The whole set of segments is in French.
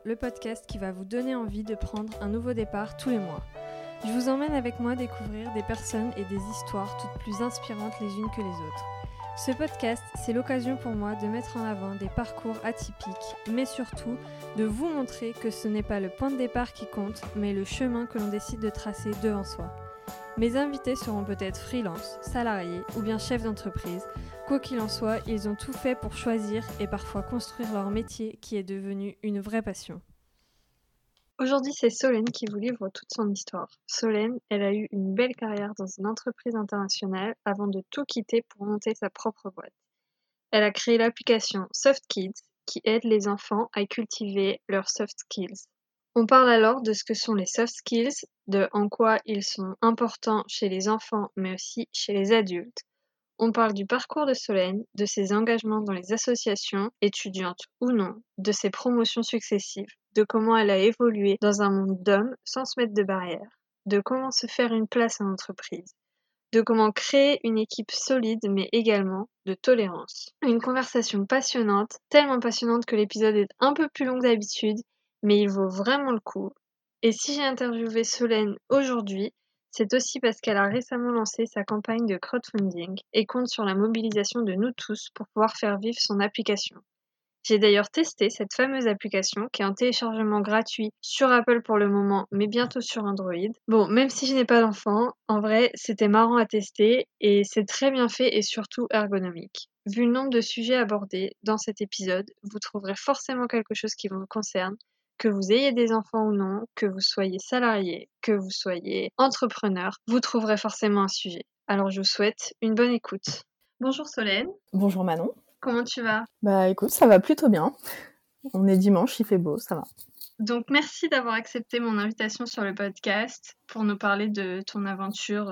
le podcast qui va vous donner envie de prendre un nouveau départ tous les mois. Je vous emmène avec moi découvrir des personnes et des histoires toutes plus inspirantes les unes que les autres. Ce podcast, c'est l'occasion pour moi de mettre en avant des parcours atypiques, mais surtout de vous montrer que ce n'est pas le point de départ qui compte, mais le chemin que l'on décide de tracer devant soi. Mes invités seront peut-être freelance, salariés ou bien chefs d'entreprise. Quoi qu'il en soit, ils ont tout fait pour choisir et parfois construire leur métier qui est devenu une vraie passion. Aujourd'hui, c'est Solène qui vous livre toute son histoire. Solène, elle a eu une belle carrière dans une entreprise internationale avant de tout quitter pour monter sa propre boîte. Elle a créé l'application Soft Kids qui aide les enfants à cultiver leurs soft skills. On parle alors de ce que sont les soft skills, de en quoi ils sont importants chez les enfants mais aussi chez les adultes. On parle du parcours de Solène, de ses engagements dans les associations, étudiantes ou non, de ses promotions successives, de comment elle a évolué dans un monde d'hommes sans se mettre de barrières, de comment se faire une place en entreprise, de comment créer une équipe solide mais également de tolérance. Une conversation passionnante, tellement passionnante que l'épisode est un peu plus long que d'habitude, mais il vaut vraiment le coup. Et si j'ai interviewé Solène aujourd'hui, c'est aussi parce qu'elle a récemment lancé sa campagne de crowdfunding et compte sur la mobilisation de nous tous pour pouvoir faire vivre son application. J'ai d'ailleurs testé cette fameuse application qui est en téléchargement gratuit sur Apple pour le moment, mais bientôt sur Android. Bon, même si je n'ai pas d'enfant, en vrai, c'était marrant à tester et c'est très bien fait et surtout ergonomique. Vu le nombre de sujets abordés dans cet épisode, vous trouverez forcément quelque chose qui vous concerne, que vous ayez des enfants ou non, que vous soyez salarié, que vous soyez entrepreneur, vous trouverez forcément un sujet. Alors je vous souhaite une bonne écoute. Bonjour Solène. Bonjour Manon. Comment tu vas ? Bah écoute, ça va plutôt bien. On est dimanche, il fait beau, ça va. Donc merci d'avoir accepté mon invitation sur le podcast pour nous parler de ton aventure,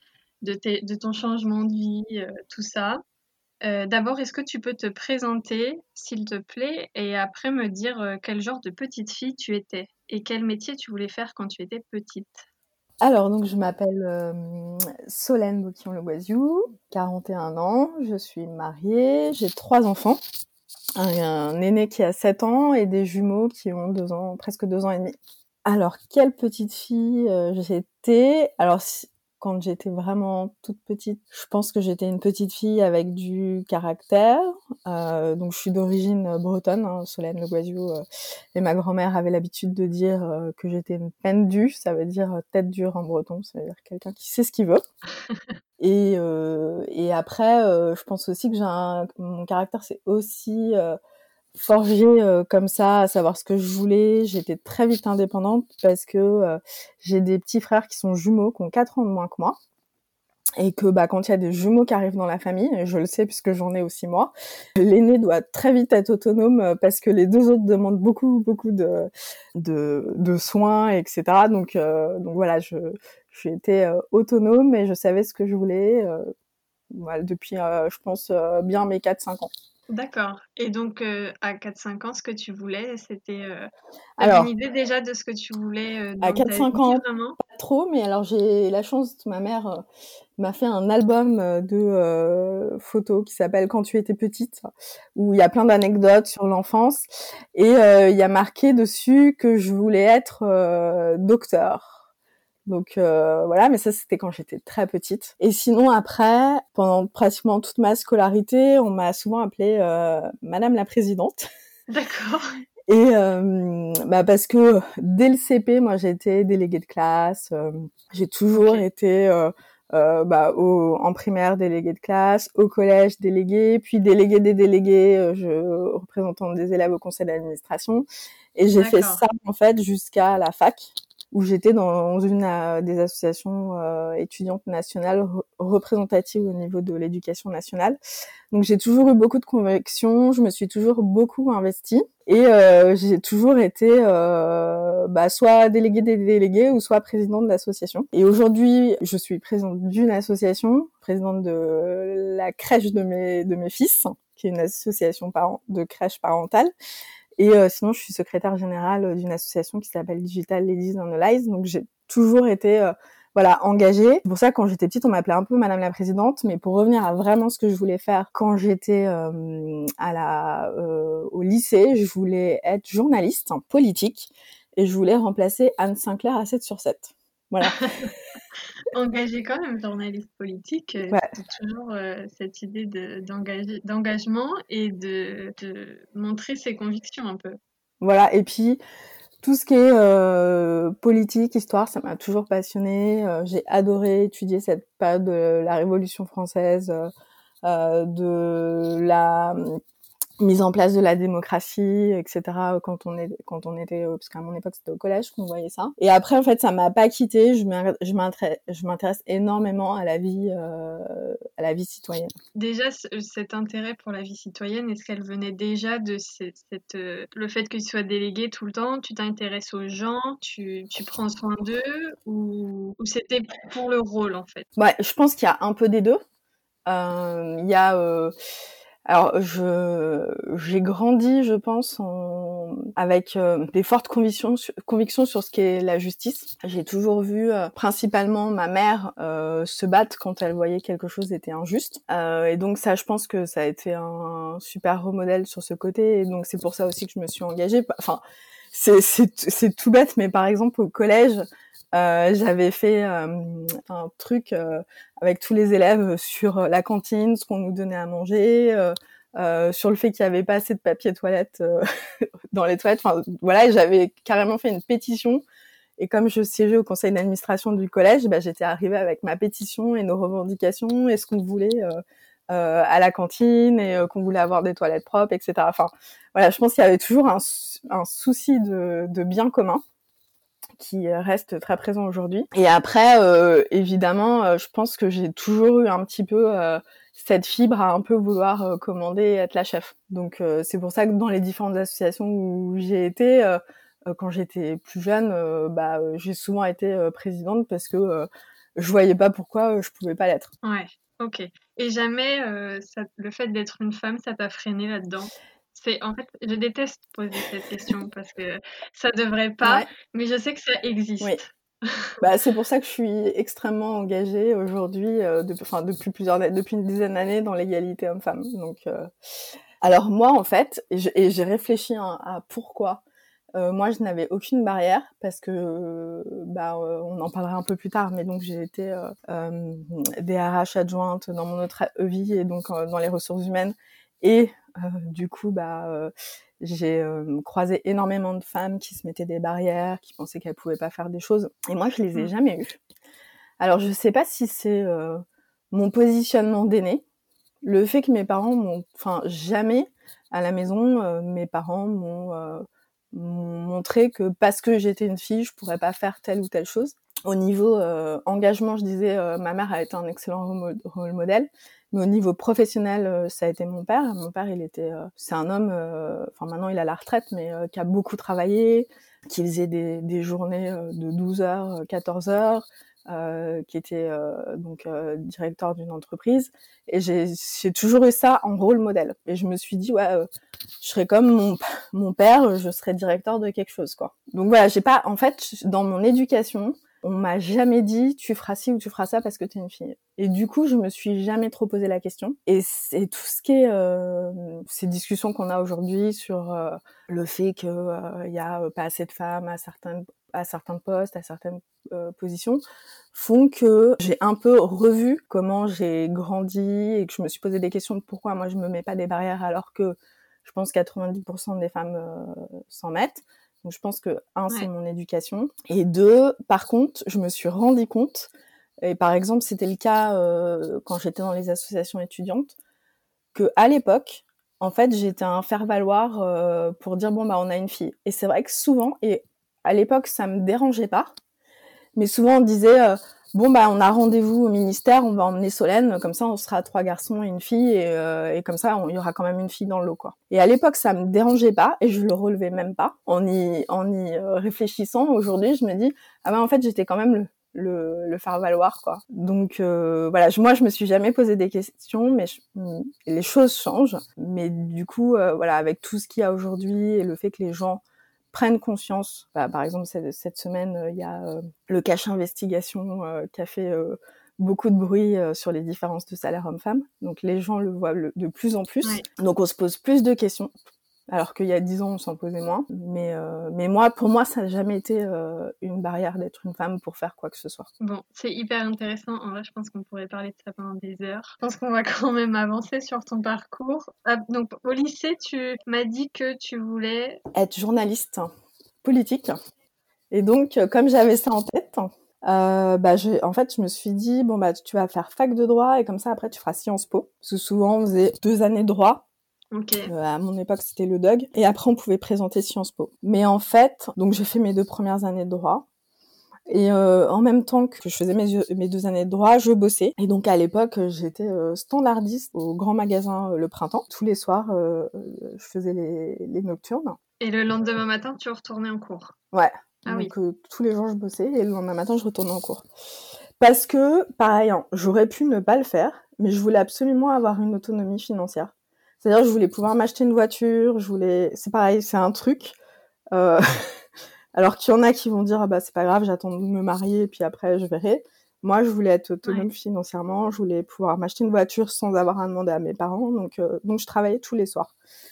de ton changement de vie, tout ça. D'abord, est-ce que tu peux te présenter, s'il te plaît, et après me dire quel genre de petite fille tu étais et quel métier tu voulais faire quand tu étais petite? Alors, donc je m'appelle Solène Boquillon-Le-Guaziou, 41 ans, je suis mariée, j'ai 3 enfants, un aîné qui a 7 ans et des jumeaux qui ont 2 ans, presque 2 ans et demi. Alors, quelle petite fille j'étais? Alors, quand j'étais vraiment toute petite, je pense que j'étais une petite fille avec du caractère. Donc, je suis d'origine bretonne, hein, Solène Le Guaziou, et ma grand-mère avait l'habitude de dire que j'étais une pendue, ça veut dire tête dure en breton, ça veut dire quelqu'un qui sait ce qu'il veut. Et après, je pense aussi que mon caractère, c'est aussi forgé comme ça, à savoir ce que je voulais. J'étais très vite indépendante parce que j'ai des petits frères qui sont jumeaux, qui ont 4 ans de moins que moi. Et que quand il y a des jumeaux qui arrivent dans la famille, et je le sais puisque j'en ai aussi moi, l'aîné doit très vite être autonome parce que les 2 autres demandent beaucoup de soins, etc. Donc voilà, j'ai été autonome et je savais ce que je voulais voilà, depuis, je pense, bien mes 4-5 ans. D'accord. Et donc, à 4-5 ans, ce que tu voulais, c'était... T'avais une idée déjà de ce que tu voulais À dans ta 4-5 vie, ans, vraiment? pas trop, mais alors j'ai la chance, ma mère m'a fait un album de photos qui s'appelle Quand tu étais petite, où il y a plein d'anecdotes sur l'enfance, et il y a marqué dessus que je voulais être docteur. Donc voilà, mais ça c'était quand j'étais très petite. Et sinon après, pendant pratiquement toute ma scolarité, on m'a souvent appelée Madame la Présidente. D'accord. Et parce que dès le CP, moi j'ai été déléguée de classe, j'ai toujours été en primaire déléguée de classe, au collège déléguée, puis déléguée des délégués, représentante des élèves au conseil d'administration, et j'ai fait ça en fait jusqu'à la fac, où j'étais dans une des associations étudiantes nationales représentatives au niveau de l'éducation nationale. Donc j'ai toujours eu beaucoup de convictions, je me suis toujours beaucoup investie, et j'ai toujours été soit déléguée des délégués ou soit présidente d'association. Et aujourd'hui, je suis présidente d'une association, présidente de la crèche de mes fils, qui est une association de crèche parentale. Et sinon, je suis secrétaire générale d'une association qui s'appelle Digital Ladies on the Rise. Donc j'ai toujours été voilà, engagée. C'est pour ça, quand j'étais petite, on m'appelait un peu Madame la Présidente. Mais pour revenir à vraiment ce que je voulais faire quand j'étais au lycée, je voulais être journaliste politique et je voulais remplacer Anne Sinclair à 7/7. Voilà. Engagé quand même, journaliste politique, Ouais. c'est toujours cette idée d'engagement et de montrer ses convictions un peu. Voilà, et puis tout ce qui est politique, histoire, ça m'a toujours passionnée. J'ai adoré étudier cette période de la Révolution française, de la mise en place de la démocratie, etc. Quand on était, parce qu'à mon époque c'était au collège qu'on voyait ça. Et après, en fait, ça m'a pas quittée. Je m'intéresse énormément à la vie citoyenne. Déjà, cet intérêt pour la vie citoyenne, est-ce qu'elle venait déjà de le fait que tu sois déléguée tout le temps, tu t'intéresses aux gens, tu prends soin d'eux, ou c'était pour le rôle en fait? Ouais, je pense qu'il y a un peu des deux. Il y a alors j'ai grandi, je pense, avec des fortes convictions sur ce qu'est la justice. J'ai toujours vu principalement ma mère se battre quand elle voyait quelque chose était injuste. Et donc ça, je pense que ça a été un super rôle modèle sur ce côté. Et donc c'est pour ça aussi que je me suis engagée. Enfin, c'est tout bête, mais par exemple au collège, j'avais fait un truc avec tous les élèves sur la cantine, ce qu'on nous donnait à manger, sur le fait qu'il y avait pas assez de papier toilette dans les toilettes. Enfin, voilà, j'avais carrément fait une pétition. Et comme je siégeais au conseil d'administration du collège, bah, j'étais arrivée avec ma pétition et nos revendications et ce qu'on voulait à la cantine et qu'on voulait avoir des toilettes propres, etc. Enfin, voilà, je pense qu'il y avait toujours un souci de bien commun qui reste très présent aujourd'hui. Et après, évidemment, je pense que j'ai toujours eu un petit peu cette fibre à un peu vouloir commander et être la chef. Donc c'est pour ça que dans les différentes associations où j'ai été, quand j'étais plus jeune, j'ai souvent été présidente parce que je voyais pas pourquoi je pouvais pas l'être. Ouais, ok. Et jamais le fait d'être une femme, ça t'a freiné là-dedans? En fait, je déteste poser cette question parce que ça devrait pas, Ouais. mais je sais que ça existe. Oui. C'est pour ça que je suis extrêmement engagée aujourd'hui, depuis une dizaine d'années dans l'égalité homme-femme. Donc, alors moi, en fait, j'ai réfléchi à pourquoi. Moi, je n'avais aucune barrière parce que, on en parlera un peu plus tard, mais donc j'ai été DRH adjointe dans mon autre vie et donc dans les ressources humaines. Et du coup, j'ai croisé énormément de femmes qui se mettaient des barrières, qui pensaient qu'elles pouvaient pas faire des choses. Et moi, je les ai jamais eues. Alors, je sais pas si c'est mon positionnement d'aînée, le fait que mes parents jamais à la maison, mes parents m'ont montré que parce que j'étais une fille, je pourrais pas faire telle ou telle chose. Au niveau engagement, je disais, ma mère a été un excellent rôle modèle. Mais au niveau professionnel, ça a été mon père. Mon père, c'est un homme, maintenant il a la retraite, mais qui a beaucoup travaillé, qui faisait des journées de 12 heures, 14 heures, qui était directeur d'une entreprise. Et j'ai toujours eu ça en rôle modèle. Et je me suis dit, je serais comme mon père, je serais directeur de quelque chose, quoi. Donc voilà, en fait, dans mon éducation, on m'a jamais dit tu feras ci ou tu feras ça parce que t'es une fille. Et du coup, je me suis jamais trop posé la question. Et c'est tout ce qui est ces discussions qu'on a aujourd'hui sur le fait que y a pas assez de femmes à certains postes, à certaines positions, font que j'ai un peu revu comment j'ai grandi et que je me suis posé des questions de pourquoi moi je me mets pas des barrières alors que je pense 90% des femmes s'en mettent. Donc je pense que c'est mon éducation, et 2, par contre, je me suis rendu compte, et par exemple c'était le cas quand j'étais dans les associations étudiantes, que à l'époque, en fait, j'étais un faire-valoir pour dire on a une fille. Et c'est vrai que souvent, et à l'époque ça me dérangeait pas, mais souvent on disait on a rendez-vous au ministère, on va emmener Solène, comme ça on sera 3 garçons et une fille, et comme ça il y aura quand même une fille dans le lot, quoi. Et à l'époque ça me dérangeait pas et je le relevais même pas. En y réfléchissant aujourd'hui, je me dis en fait j'étais quand même le faire valoir, quoi. Donc voilà, moi je me suis jamais posé des questions, mais les choses changent. Mais du coup avec tout ce qu'il y a aujourd'hui et le fait que les gens prennent conscience. Par exemple, cette semaine, il y a le cache investigation qui a fait beaucoup de bruit sur les différences de salaire homme-femme. Donc les gens le voient de plus en plus. Ouais. Donc on se pose plus de questions. Alors qu'il y a 10 ans, on s'en posait moins. Mais moi, pour moi, ça n'a jamais été une barrière d'être une femme pour faire quoi que ce soit. Bon, c'est hyper intéressant. En vrai, je pense qu'on pourrait parler de ça pendant des heures. Je pense qu'on va quand même avancer sur ton parcours. Donc, au lycée, tu m'as dit que tu voulais être journaliste politique. Et donc, comme j'avais ça en tête, en fait, je me suis dit, tu vas faire fac de droit et comme ça, après, tu feras Sciences Po. Parce que souvent, on faisait 2 années de droit. Okay. À mon époque, c'était le DOG. Et après, on pouvait présenter Sciences Po. Mais en fait, donc j'ai fait mes 2 premières années de droit. Et en même temps que je faisais mes 2 années de droit, je bossais. Et donc, à l'époque, j'étais standardiste au grand magasin Le Printemps. Tous les soirs, je faisais les nocturnes. Et le lendemain matin, tu retournais en cours? Ouais. Ah donc, oui. Tous les jours, je bossais. Et le lendemain matin, je retournais en cours. Parce que, pareil, j'aurais pu ne pas le faire, mais je voulais absolument avoir une autonomie financière. C'est-à-dire, je voulais pouvoir m'acheter une voiture, c'est pareil, c'est un truc. Alors qu'il y en a qui vont dire, c'est pas grave, j'attends de me marier, et puis après, je verrai. Moi, je voulais être autonome financièrement, je voulais pouvoir m'acheter une voiture sans avoir à demander à mes parents, donc je travaillais tous les soirs.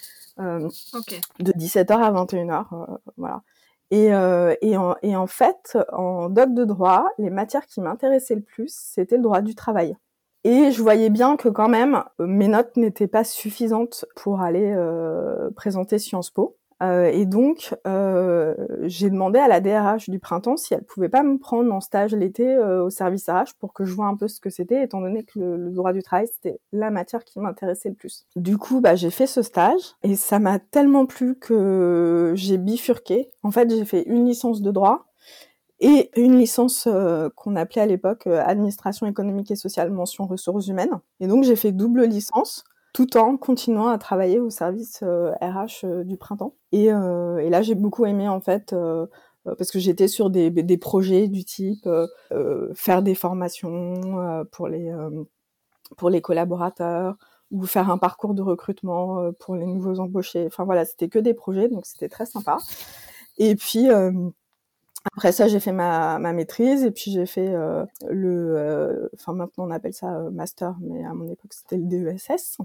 De 17h à 21h, voilà. Et en fait, en doc de droit, les matières qui m'intéressaient le plus, c'était le droit du travail. Et je voyais bien que quand même, mes notes n'étaient pas suffisantes pour aller présenter Sciences Po. Et donc, j'ai demandé à la DRH du Printemps si elle pouvait pas me prendre en stage l'été au service RH pour que je vois un peu ce que c'était, étant donné que le droit du travail, c'était la matière qui m'intéressait le plus. Du coup, j'ai fait ce stage et ça m'a tellement plu que j'ai bifurqué. En fait, j'ai fait une licence de droit et une licence qu'on appelait à l'époque administration économique et sociale mention ressources humaines. Et donc, j'ai fait double licence tout en continuant à travailler au service RH du Printemps. Et là, j'ai beaucoup aimé, en fait, parce que j'étais sur des projets du type faire des formations pour les collaborateurs ou faire un parcours de recrutement pour les nouveaux embauchés. Enfin, voilà, c'était que des projets, donc c'était très sympa. Et puis, après ça, j'ai fait ma maîtrise et puis j'ai fait maintenant on appelle ça master, mais à mon époque c'était le DESS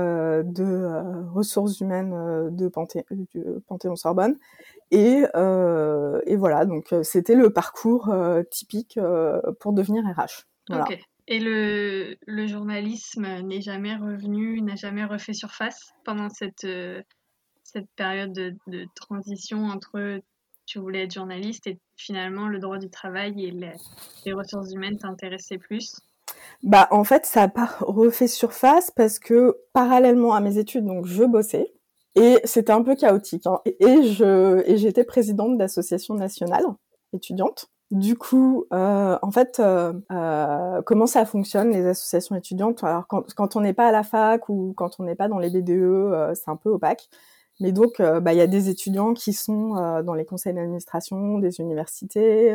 de ressources humaines du Panthéon-Sorbonne et voilà, donc c'était le parcours typique pour devenir RH. Voilà. Ok. Et le journalisme n'est jamais revenu, n'a jamais refait surface pendant cette période de transition entre tu voulais être journaliste et finalement le droit du travail et les ressources humaines t'intéressaient plus? En fait, ça n'a pas refait surface parce que parallèlement à mes études, donc je bossais et c'était un peu chaotique. Et j'étais présidente d'association nationale étudiante. Du coup, en fait, comment ça fonctionne les associations étudiantes? Alors quand on n'est pas à la fac ou quand on n'est pas dans les BDE, c'est un peu opaque. Mais donc, il y a des étudiants qui sont dans les conseils d'administration des universités,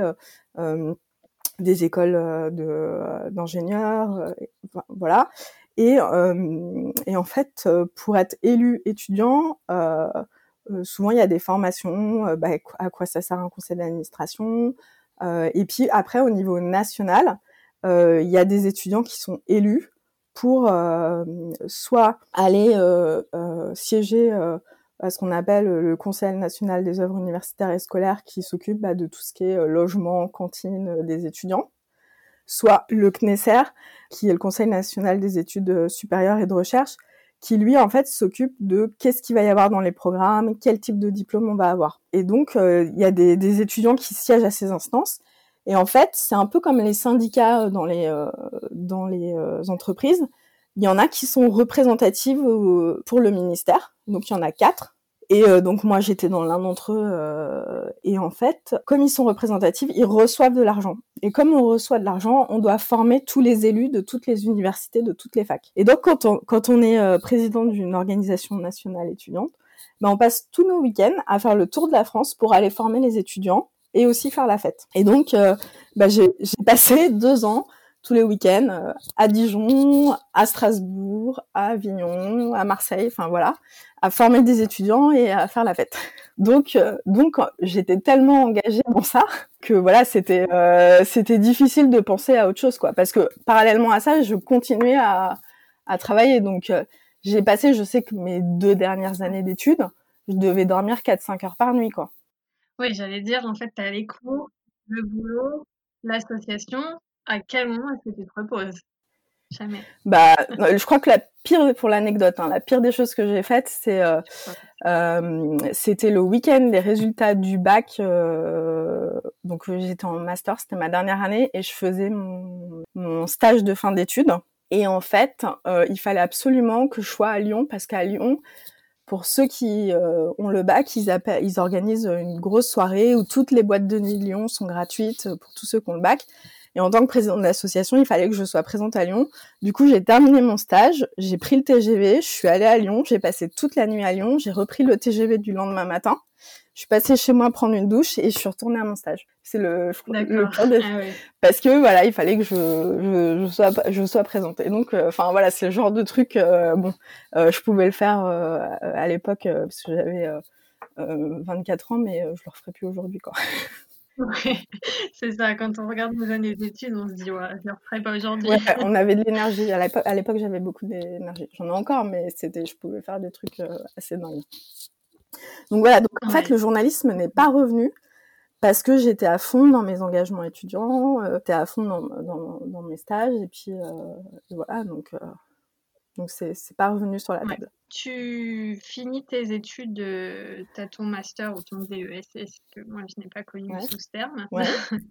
des écoles d'ingénieurs, voilà. Et en fait, pour être élu étudiant, souvent il y a des formations, à quoi ça sert un conseil d'administration. Et puis après, au niveau national, il y a des étudiants qui sont élus pour soit aller siéger à ce qu'on appelle le Conseil national des œuvres universitaires et scolaires qui s'occupe de tout ce qui est logement, cantine des étudiants, soit le CNESER, qui est le Conseil national des études supérieures et de recherche, qui lui en fait s'occupe de qu'est-ce qu'il va y avoir dans les programmes, quel type de diplôme on va avoir. Et donc il y a des étudiants qui siègent à ces instances. Et en fait, c'est un peu comme les syndicats dans les entreprises. Il y en a qui sont représentatives pour le ministère. Donc, il y en a 4. Et donc, moi, j'étais dans l'un d'entre eux. Et en fait, comme ils sont représentatifs, ils reçoivent de l'argent. Et comme on reçoit de l'argent, on doit former tous les élus de toutes les universités, de toutes les facs. Et donc, quand on est président d'une organisation nationale étudiante, on passe tous nos week-ends à faire le tour de la France pour aller former les étudiants et aussi faire la fête. Et donc, j'ai passé 2 ans tous les week-ends à Dijon, à Strasbourg, à Avignon, à Marseille, enfin voilà, à former des étudiants et à faire la fête. Donc j'étais tellement engagée dans ça que voilà, c'était difficile de penser à autre chose, quoi. Parce que parallèlement à ça, je continuais à travailler. Donc j'ai passé, je sais que mes 2 dernières années d'études, je devais dormir 4-5 heures par nuit, quoi. Oui, j'allais dire, en fait, tu as les cours, le boulot, l'association. À quel moment est-ce que tu te reposes? Jamais. Bah, je crois que la pire, pour l'anecdote, la pire des choses que j'ai faites, c'était le week-end des résultats du bac. Donc j'étais en master, c'était ma dernière année, et je faisais mon stage de fin d'études. Et en fait, il fallait absolument que je sois à Lyon, parce qu'à Lyon, pour ceux qui ont le bac, ils organisent une grosse soirée où toutes les boîtes de nuit de Lyon sont gratuites pour tous ceux qui ont le bac. Et en tant que présidente de l'association, il fallait que je sois présente à Lyon. Du coup, j'ai terminé mon stage, j'ai pris le TGV, je suis allée à Lyon, j'ai passé toute la nuit à Lyon, j'ai repris le TGV du lendemain matin. Je suis passée chez moi prendre une douche et je suis retournée à mon stage. C'est le pire des... Ah oui. Parce que voilà, il fallait que je sois présente. Et donc, enfin voilà, c'est le genre de truc. Je pouvais le faire à l'époque parce que j'avais 24 ans, mais je le referais plus aujourd'hui, quoi. Ouais, c'est ça. Quand on regarde nos années d'études, on se dit ouais, je le referai pas aujourd'hui. Ouais, on avait de l'énergie. À l'époque, j'avais beaucoup d'énergie. J'en ai encore, mais je pouvais faire des trucs assez dingues. Donc voilà. Donc en fait, le journalisme n'est pas revenu parce que j'étais à fond dans mes engagements étudiants, j'étais à fond dans mes stages, et puis voilà. Donc c'est pas revenu sur la table. Tu finis tes études, t'as ton master ou ton DESS, que moi je n'ai pas connu sous ce terme. Ouais.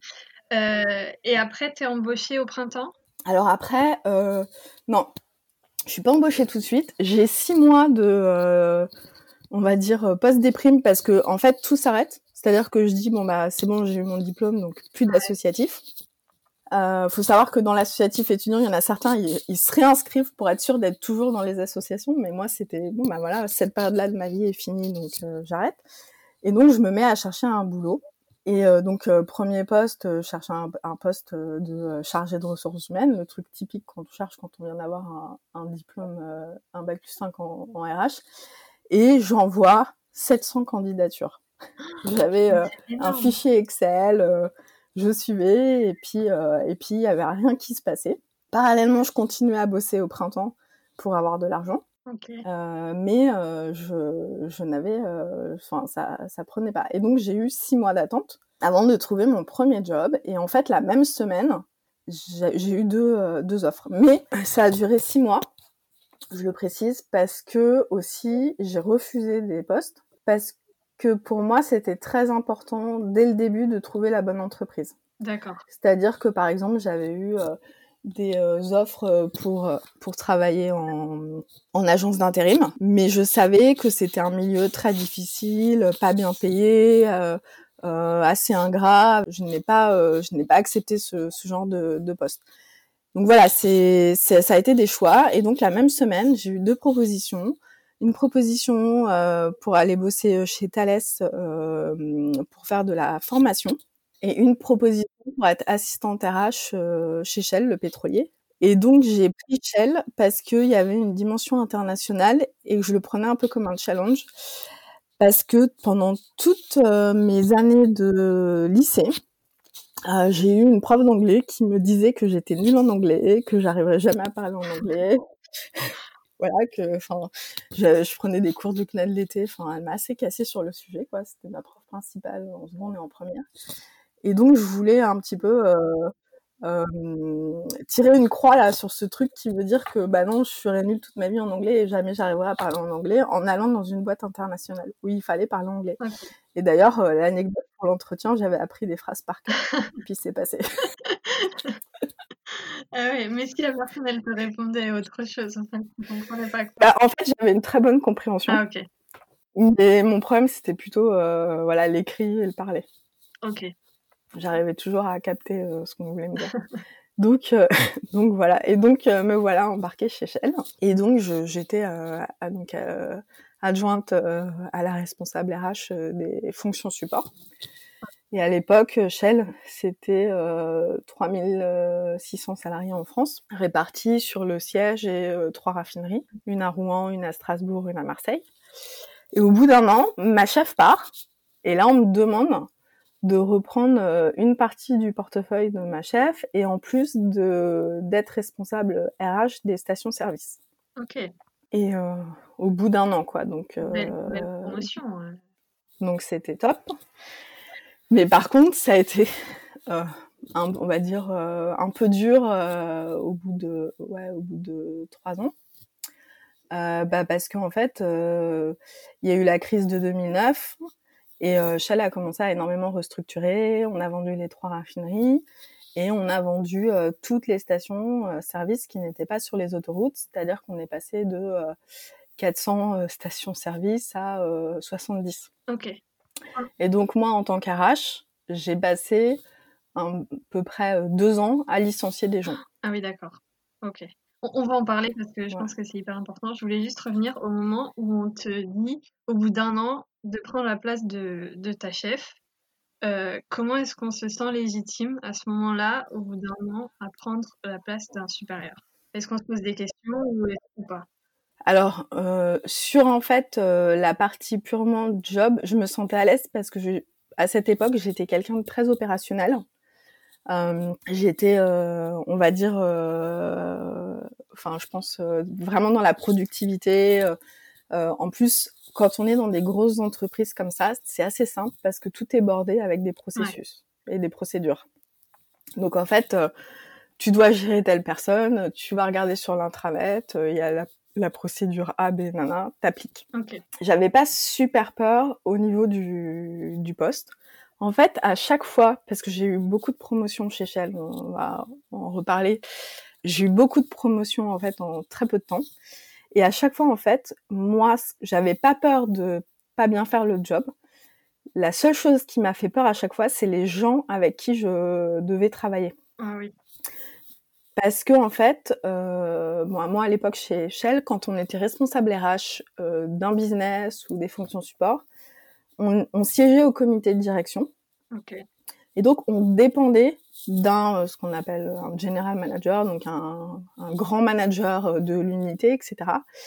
Et après, t'es embauchée au printemps? Alors après, non, je suis pas embauchée tout de suite. J'ai 6 mois de, on va dire, post-déprime, parce que en fait tout s'arrête. C'est-à-dire que je dis bon bah c'est bon, j'ai eu mon diplôme, donc plus d'associatif. Faut savoir que dans l'associatif étudiant, il y en a certains, ils se réinscrivent pour être sûrs d'être toujours dans les associations. Mais moi, c'était bon bah voilà, cette période-là de ma vie est finie, donc j'arrête. Et donc je me mets à chercher un boulot. Et donc premier poste, je cherche un poste de chargé de ressources humaines, le truc typique qu'on cherche quand on vient d'avoir un diplôme, un bac plus 5 en RH. Et j'envoie 700 candidatures. J'avais un fichier Excel, je suivais, et puis il y avait rien qui se passait. Parallèlement, je continuais à bosser au printemps pour avoir de l'argent. Okay. Mais je n'avais, enfin ça prenait pas. Et donc j'ai eu 6 mois d'attente avant de trouver mon premier job. Et en fait, la même semaine, j'ai eu deux offres. Mais ça a duré 6 mois. Je le précise parce que aussi j'ai refusé des postes parce que pour moi c'était très important dès le début de trouver la bonne entreprise. D'accord. C'est-à-dire que par exemple j'avais eu des offres pour travailler en agence d'intérim, mais je savais que c'était un milieu très difficile, pas bien payé, assez ingrat. Je n'ai pas accepté ce genre de poste. Donc voilà, ça a été des choix. Et donc la même semaine, j'ai eu 2 propositions. Une proposition pour aller bosser chez Thales pour faire de la formation, et une proposition pour être assistante RH chez Shell, le pétrolier. Et donc j'ai pris Shell parce qu'il y avait une dimension internationale et que je le prenais un peu comme un challenge. Parce que pendant toutes mes années de lycée, j'ai eu une prof d'anglais qui me disait que j'étais nulle en anglais, que j'arriverais jamais à parler en anglais. Voilà, je prenais des cours de CNED l'été. Enfin, elle m'a assez cassée sur le sujet, quoi. C'était ma prof principale en seconde et en première. Et donc, je voulais un petit peu tirer une croix là sur ce truc qui veut dire que bah non, je serais nulle toute ma vie en anglais et jamais j'arriverai à parler en anglais en allant dans une boîte internationale où il fallait parler anglais. Okay. Et d'ailleurs, l'anecdote pour l'entretien, j'avais appris des phrases par cœur, puis c'est passé. Ah oui, mais si la personne elle te répondait autre chose, en fait, tu comprenais pas quoi. Bah, en fait, j'avais une très bonne compréhension. Ah ok. Mais mon problème, c'était plutôt voilà, l'écrit et le parler. Ok. J'arrivais toujours à capter ce qu'on voulait me dire. Donc voilà. Et donc me voilà embarquée chez Shell. Et donc j'étais adjointe à la responsable RH des fonctions support. Et à l'époque, Shell, c'était 3600 salariés en France, répartis sur le siège et 3 raffineries, une à Rouen, une à Strasbourg, une à Marseille. Et au bout d'un an, ma chef part, et là on me demande de reprendre une partie du portefeuille de ma chef et en plus d'être responsable RH des stations-service. Ok. Et au bout d'un an, quoi. Donc, belle promotion. Donc c'était top. Mais par contre, ça a été, on va dire, un peu dur au bout de 3 ans. Parce qu'en fait, il y a eu la crise de 2009 et Shell a commencé à énormément restructurer. On a vendu les 3 raffineries et on a vendu toutes les stations-service qui n'étaient pas sur les autoroutes. C'est-à-dire qu'on est passé de 400 stations-service à 70. Ok. Et donc moi, en tant qu'RH, j'ai passé à peu près 2 ans à licencier des gens. Ah oui, d'accord. Ok. On va en parler parce que je pense que c'est hyper important. Je voulais juste revenir au moment où on te dit, au bout d'un an, de prendre la place de ta chef. Comment est-ce qu'on se sent légitime à ce moment-là, au bout d'un an, à prendre la place d'un supérieur? Est-ce qu'on se pose des questions ou pas? Alors, sur en fait la partie purement job, je me sentais à l'aise parce que à cette époque, j'étais quelqu'un de très opérationnel. J'étais, on va dire, je pense vraiment dans la productivité. En plus, quand on est dans des grosses entreprises comme ça, c'est assez simple parce que tout est bordé avec des processus et des procédures. Donc en fait, tu dois gérer telle personne, tu vas regarder sur l'intranet, il y a la procédure A, B, nana, t'appliques. Ok. J'avais pas super peur au niveau du poste. En fait, à chaque fois, parce que j'ai eu beaucoup de promotions chez Shell, on va en reparler, j'ai eu beaucoup de promotions en fait en très peu de temps. Et à chaque fois, en fait, moi, j'avais pas peur de pas bien faire le job. La seule chose qui m'a fait peur à chaque fois, c'est les gens avec qui je devais travailler. Ah oui. Parce que en fait, moi à l'époque chez Shell, quand on était responsable RH d'un business ou des fonctions support, on siégeait au comité de direction. Ok. Et donc on dépendait d'un ce qu'on appelle un general manager, donc un grand manager de l'unité, etc.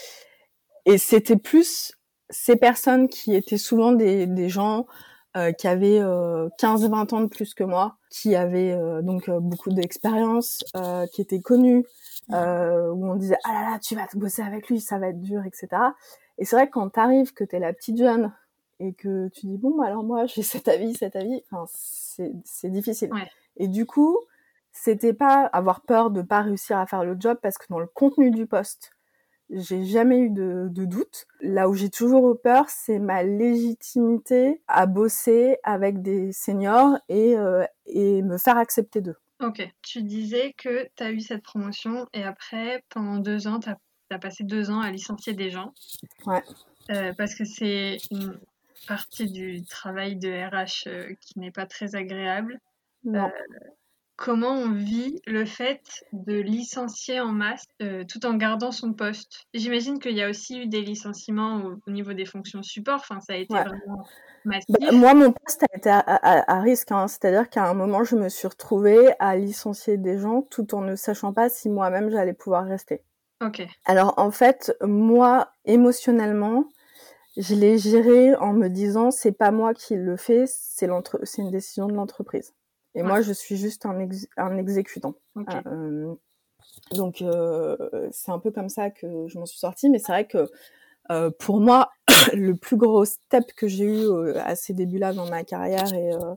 Et c'était plus ces personnes qui étaient souvent des gens qui avaient 15-20 ans de plus que moi, qui avaient donc beaucoup d'expérience, qui étaient connus, où on disait « Ah là là, tu vas te bosser avec lui, ça va être dur, etc. » Et c'est vrai que quand t'arrives, que t'es la petite jeune, et que tu dis « Bon, alors moi, j'ai cet avis, enfin, c'est difficile. Ouais. » Et du coup, c'était pas avoir peur de pas réussir à faire le job, parce que dans le contenu du poste, j'ai jamais eu de doute. Là où j'ai toujours eu peur, c'est ma légitimité à bosser avec des seniors et me faire accepter d'eux. Ok. Tu disais que tu as eu cette promotion et après, pendant 2 ans, tu as passé 2 ans à licencier des gens. Ouais. Parce que c'est une partie du travail de RH qui n'est pas très agréable. Non. Comment on vit le fait de licencier en masse tout en gardant son poste? J'imagine qu'il y a aussi eu des licenciements au niveau des fonctions support. Enfin, ça a été vraiment massif. Moi, mon poste a été à risque. Hein. C'est-à-dire qu'à un moment, je me suis retrouvée à licencier des gens tout en ne sachant pas si moi-même j'allais pouvoir rester. Ok. Alors, en fait, moi, émotionnellement, je l'ai géré en me disant, c'est pas moi qui le fais, c'est une décision de l'entreprise. Et moi, je suis juste un exécutant. Okay. Donc, c'est un peu comme ça que je m'en suis sortie. Mais c'est vrai que pour moi, le plus gros step que j'ai eu à ces débuts-là dans ma carrière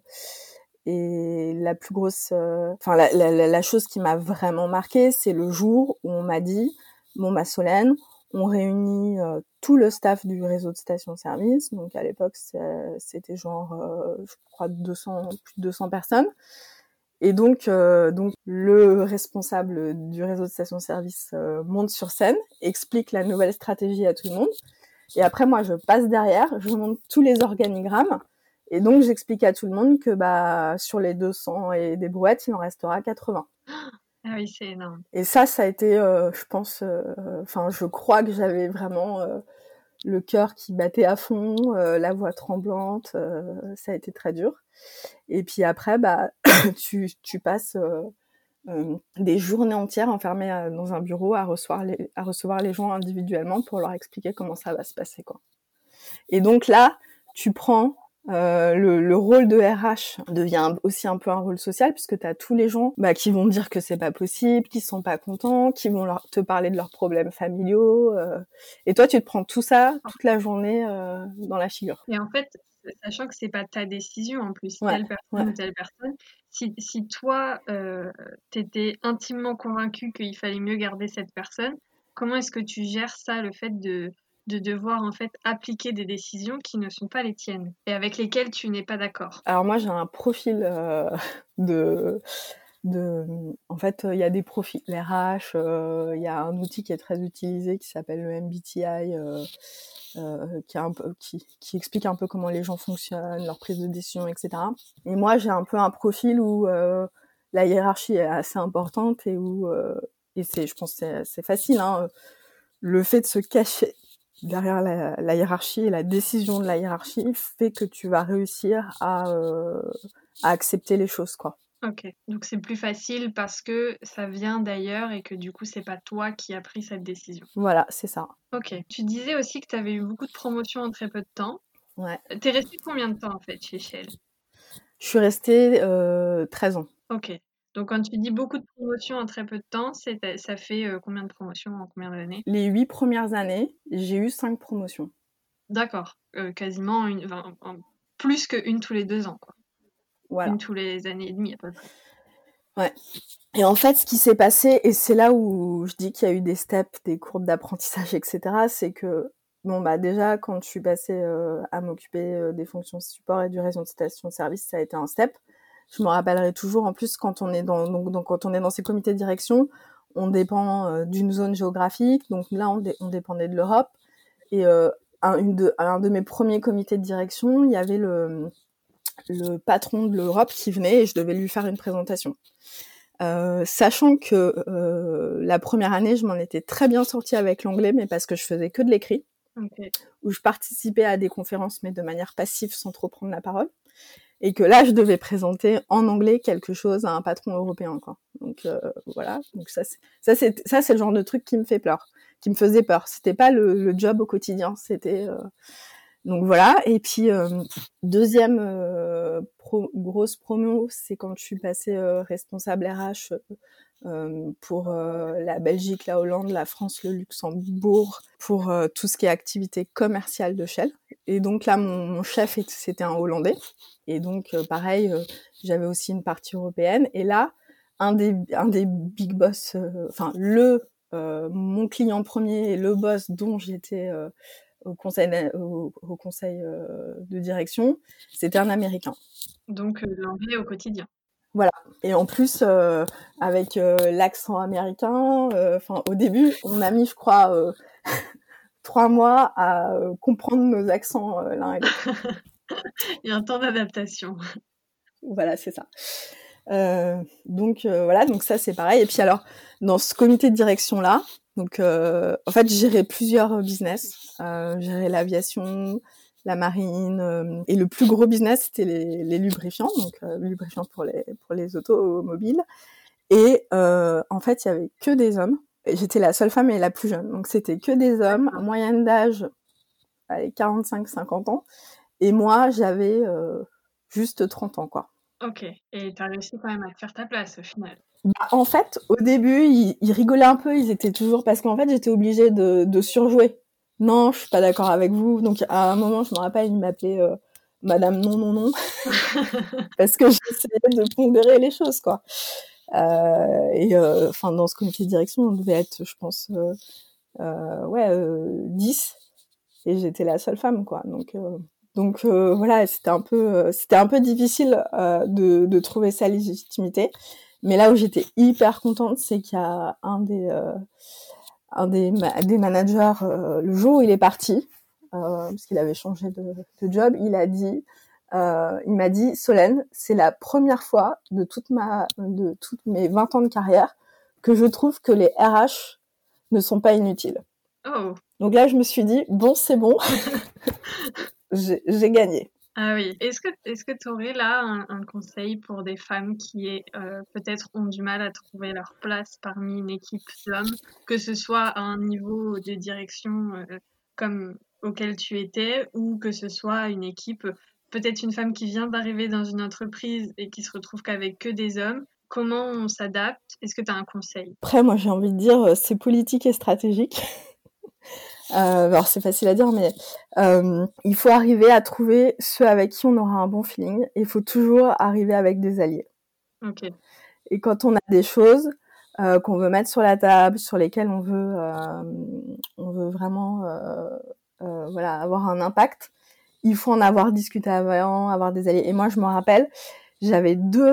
et la plus grosse... la chose qui m'a vraiment marquée, c'est le jour où on m'a dit « Bon, Solène, on réunit tout le staff du réseau de stations-service. » Donc, à l'époque, c'était genre, je crois, plus de 200 personnes. Et donc le responsable du réseau de stations-service monte sur scène, explique la nouvelle stratégie à tout le monde. Et après, moi, je passe derrière, je monte tous les organigrammes. Et donc, j'explique à tout le monde que sur les 200 et des brouettes, il en restera 80. Ah oui, c'est énorme. Et ça a été, je pense... je crois que j'avais vraiment le cœur qui battait à fond, la voix tremblante, ça a été très dur. Et puis après, tu passes des journées entières enfermées dans un bureau à recevoir les gens individuellement pour leur expliquer comment ça va se passer, quoi. Et donc là, tu prends le rôle de RH devient aussi un peu un rôle social, puisque tu as tous les gens qui vont dire que c'est pas possible, qui sont pas contents, qui vont te parler de leurs problèmes familiaux. Et toi, tu te prends tout ça toute la journée dans la figure. Et en fait, sachant que c'est pas ta décision en plus, Ouais, telle personne ou telle personne, si toi, t'étais intimement convaincu qu'il fallait mieux garder cette personne, comment est-ce que tu gères ça, le fait de devoir en fait appliquer des décisions qui ne sont pas les tiennes et avec lesquelles tu n'es pas d'accord? Alors moi, j'ai un profil de en fait, il y a des profils. Les RH, il y a un outil qui est très utilisé qui s'appelle le MBTI, qui explique un peu comment les gens fonctionnent, leur prise de décision, etc. Et moi, j'ai un peu un profil où la hiérarchie est assez importante et où et je pense que c'est facile, hein, le fait de se cacher derrière la hiérarchie et la décision de la hiérarchie fait que tu vas réussir à accepter les choses, quoi. Ok, donc c'est plus facile parce que ça vient d'ailleurs et que du coup c'est pas toi qui as pris cette décision. Voilà, c'est ça. Ok, tu disais aussi que tu avais eu beaucoup de promotions en très peu de temps. Ouais. T'es restée combien de temps en fait chez Shell? Je suis restée 13 ans. Ok, donc quand tu dis beaucoup de promotions en très peu de temps, ça fait combien de promotions en combien d'années? Les 8 premières années, j'ai eu 5 promotions. D'accord, quasiment plus qu'une tous les 2 ans, quoi. Voilà. Une tous les années et demie à peu près. Ouais. Et en fait, ce qui s'est passé, et c'est là où je dis qu'il y a eu des steps, des courbes d'apprentissage, etc., c'est que, déjà, quand je suis passée à m'occuper des fonctions support et du réseau de station-service, ça a été un step. Je me rappellerai toujours, en plus, quand on est quand on est dans ces comités de direction, on dépend d'une zone géographique. Donc là, on dépendait de l'Europe. Et un de mes premiers comités de direction, il y avait le patron de l'Europe qui venait et je devais lui faire une présentation. Sachant que la première année, je m'en étais très bien sortie avec l'anglais, mais parce que je faisais que de l'écrit, où je participais à des conférences, mais de manière passive, sans trop prendre la parole, et que là, je devais présenter en anglais quelque chose à un patron européen, quoi. Donc voilà. Donc ça, c'est le genre de truc qui me faisait peur. C'était pas le job au quotidien, c'était donc voilà. Et puis deuxième grosse promo, c'est quand je suis passée responsable RH pour la Belgique, la Hollande, la France, le Luxembourg, pour tout ce qui est activité commerciale de Shell. Et donc là, mon chef, c'était un Hollandais. Et donc pareil, j'avais aussi une partie européenne. Et là, un des big boss, mon client premier et le boss dont j'étais au conseil de direction, c'était un Américain. Donc l'anglais au quotidien. Voilà. Et en plus, avec l'accent américain, au début, on a mis, je crois, 3 mois à comprendre nos accents l'un et l'autre. Il y a un temps d'adaptation. Voilà, c'est ça. Donc ça c'est pareil. Et puis alors, dans ce comité de direction-là, donc en fait, je gérais plusieurs business. Je gérais l'aviation, la marine, et le plus gros business, c'était les lubrifiants, donc lubrifiants pour les automobiles. Et en fait, il y avait que des hommes. Et j'étais la seule femme et la plus jeune. Donc c'était que des hommes, moyenne d'âge, 45-50 ans. Et moi, j'avais juste 30 ans, quoi. Ok, et t'as réussi quand même à te faire ta place au final. En fait, au début, ils rigolaient un peu, ils étaient toujours... Parce qu'en fait, j'étais obligée de surjouer. Non, je suis pas d'accord avec vous. Donc, à un moment, je me rappelle, ils m'appelaient Madame non. Parce que j'essayais de pondérer les choses, quoi. Dans ce comité de direction, on devait être, je pense, 10. Et j'étais la seule femme, quoi. Donc voilà, c'était un peu difficile de trouver sa légitimité. Mais là où j'étais hyper contente, c'est qu'il y a un des managers, le jour où il est parti, parce qu'il avait changé de job, il m'a dit, Solène, c'est la première fois de toutes mes 20 ans de carrière que je trouve que les RH ne sont pas inutiles. Oh! Donc là, je me suis dit: «Bon, c'est bon, j'ai gagné». Ah oui. Est-ce que tu aurais là un conseil pour des femmes qui, peut-être ont du mal à trouver leur place parmi une équipe d'hommes, que ce soit à un niveau de direction, comme auquel tu étais ou que ce soit une équipe, peut-être une femme qui vient d'arriver dans une entreprise et qui se retrouve qu'avec que des hommes? Comment on s'adapte? Est-ce que tu as un conseil? Après, moi, j'ai envie de dire, c'est politique et stratégique. Alors c'est facile à dire, mais il faut arriver à trouver ceux avec qui on aura un bon feeling. Il faut toujours arriver avec des alliés. OK. Et quand on a des choses qu'on veut mettre sur la table, sur lesquelles on veut vraiment voilà, avoir un impact, il faut en avoir discuté avant, avoir des alliés. Et moi, je me rappelle, j'avais deux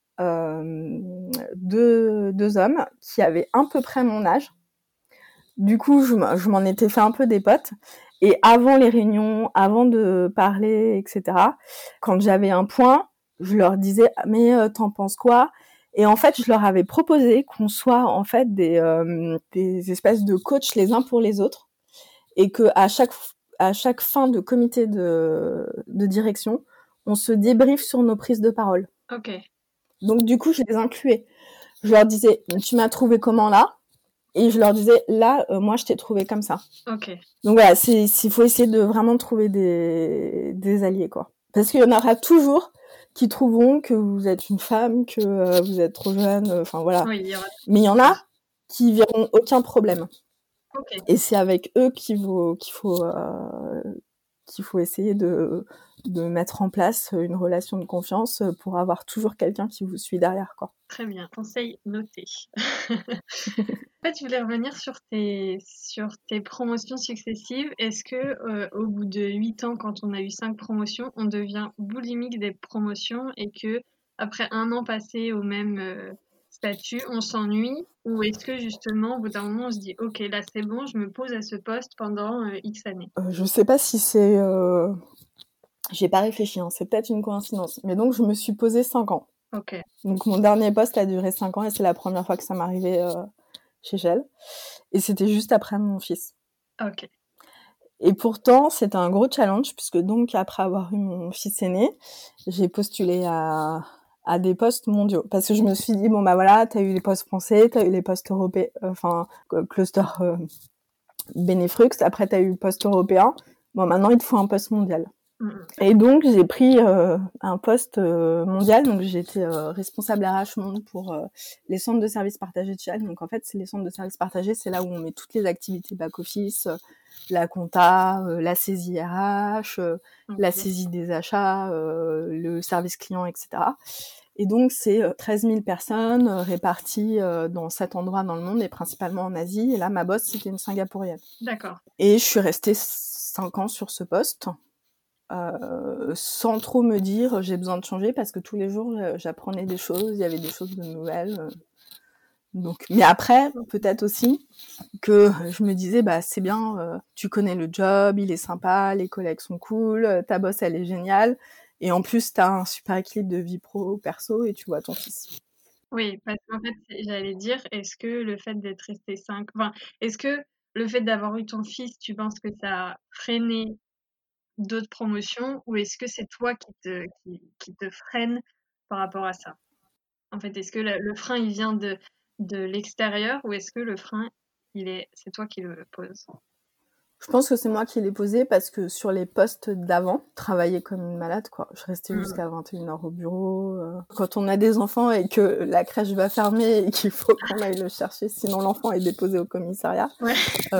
hommes qui avaient à peu près mon âge. Du coup, je m'en étais fait un peu des potes. Et avant les réunions, avant de parler, etc., quand j'avais un point, je leur disais « Mais t'en penses quoi ?» Et en fait, je leur avais proposé qu'on soit en fait des espèces de coachs les uns pour les autres, et que à chaque fin de comité de direction, on se débriefe sur nos prises de parole. OK. Donc du coup, je les incluais. Je leur disais « Tu m'as trouvé comment là ?» Et je leur disais, là, moi, je t'ai trouvé comme ça. OK. Donc voilà, il faut essayer de vraiment trouver des alliés, quoi. Parce qu'il y en aura toujours qui trouveront que vous êtes une femme, que vous êtes trop jeune, enfin voilà. Oui, il y aura. Mais il y en a qui verront aucun problème. OK. Et c'est avec eux qu'il faut essayer de mettre en place une relation de confiance pour avoir toujours quelqu'un qui vous suit derrière, quoi. Très bien, conseil noté. En fait, je voulais revenir sur tes promotions successives. Est-ce que, au bout de 8 ans, quand on a eu 5 promotions, on devient boulimique des promotions et que après 1 an passé au même, statut, on s'ennuie? Ou est-ce que justement, au bout d'un moment, on se dit: «OK, là, c'est bon, je me pose à ce poste pendant, X années»? Je sais pas si c'est... J'ai pas réfléchi, hein, c'est peut-être une coïncidence. Mais donc, je me suis posé 5 ans. OK. Donc, mon dernier poste a duré 5 ans et c'est la première fois que ça m'arrivait chez Shell. Et c'était juste après mon fils. OK. Et pourtant, c'était un gros challenge puisque donc, après avoir eu mon fils aîné, j'ai postulé à des postes mondiaux. Parce que je me suis dit, bon, bah voilà, t'as eu les postes français, t'as eu les postes européens, enfin, cluster Benefrux, après t'as eu le poste européen. Bon, maintenant, il te faut un poste mondial. Et donc, j'ai pris un poste mondial. Donc, j'étais responsable RH monde pour les centres de services partagés de Shell. Donc, en fait, c'est les centres de services partagés, c'est là où on met toutes les activités back-office, la compta, la saisie RH, la saisie des achats, le service client, etc. Et donc, c'est 13 000 personnes réparties dans 7 endroits dans le monde et principalement en Asie. Et là, ma boss, c'était une Singapourienne. D'accord. Et je suis restée 5 ans sur ce poste. Sans trop me dire j'ai besoin de changer parce que tous les jours j'apprenais des choses, il y avait des choses de nouvelles. Donc, mais après peut-être aussi que je me disais bah c'est bien, tu connais le job, il est sympa, les collègues sont cool, ta boss elle est géniale et en plus t'as un super équilibre de vie pro perso et tu vois ton fils. Oui, parce qu'en fait, j'allais dire, est-ce que le fait d'être resté 5, enfin, est-ce que le fait d'avoir eu ton fils, tu penses que ça a freiné d'autres promotions ou est-ce que c'est toi qui te freine par rapport à ça? En fait, est-ce que le frein, il vient de l'extérieur ou est-ce que le frein, c'est toi qui le poses? Je pense que c'est moi qui l'ai posé parce que sur les postes d'avant, travailler comme une malade, quoi. Je restais jusqu'à 21h au bureau. Quand on a des enfants et que la crèche va fermer et qu'il faut qu'on aille le chercher, sinon l'enfant est déposé au commissariat, Ouais.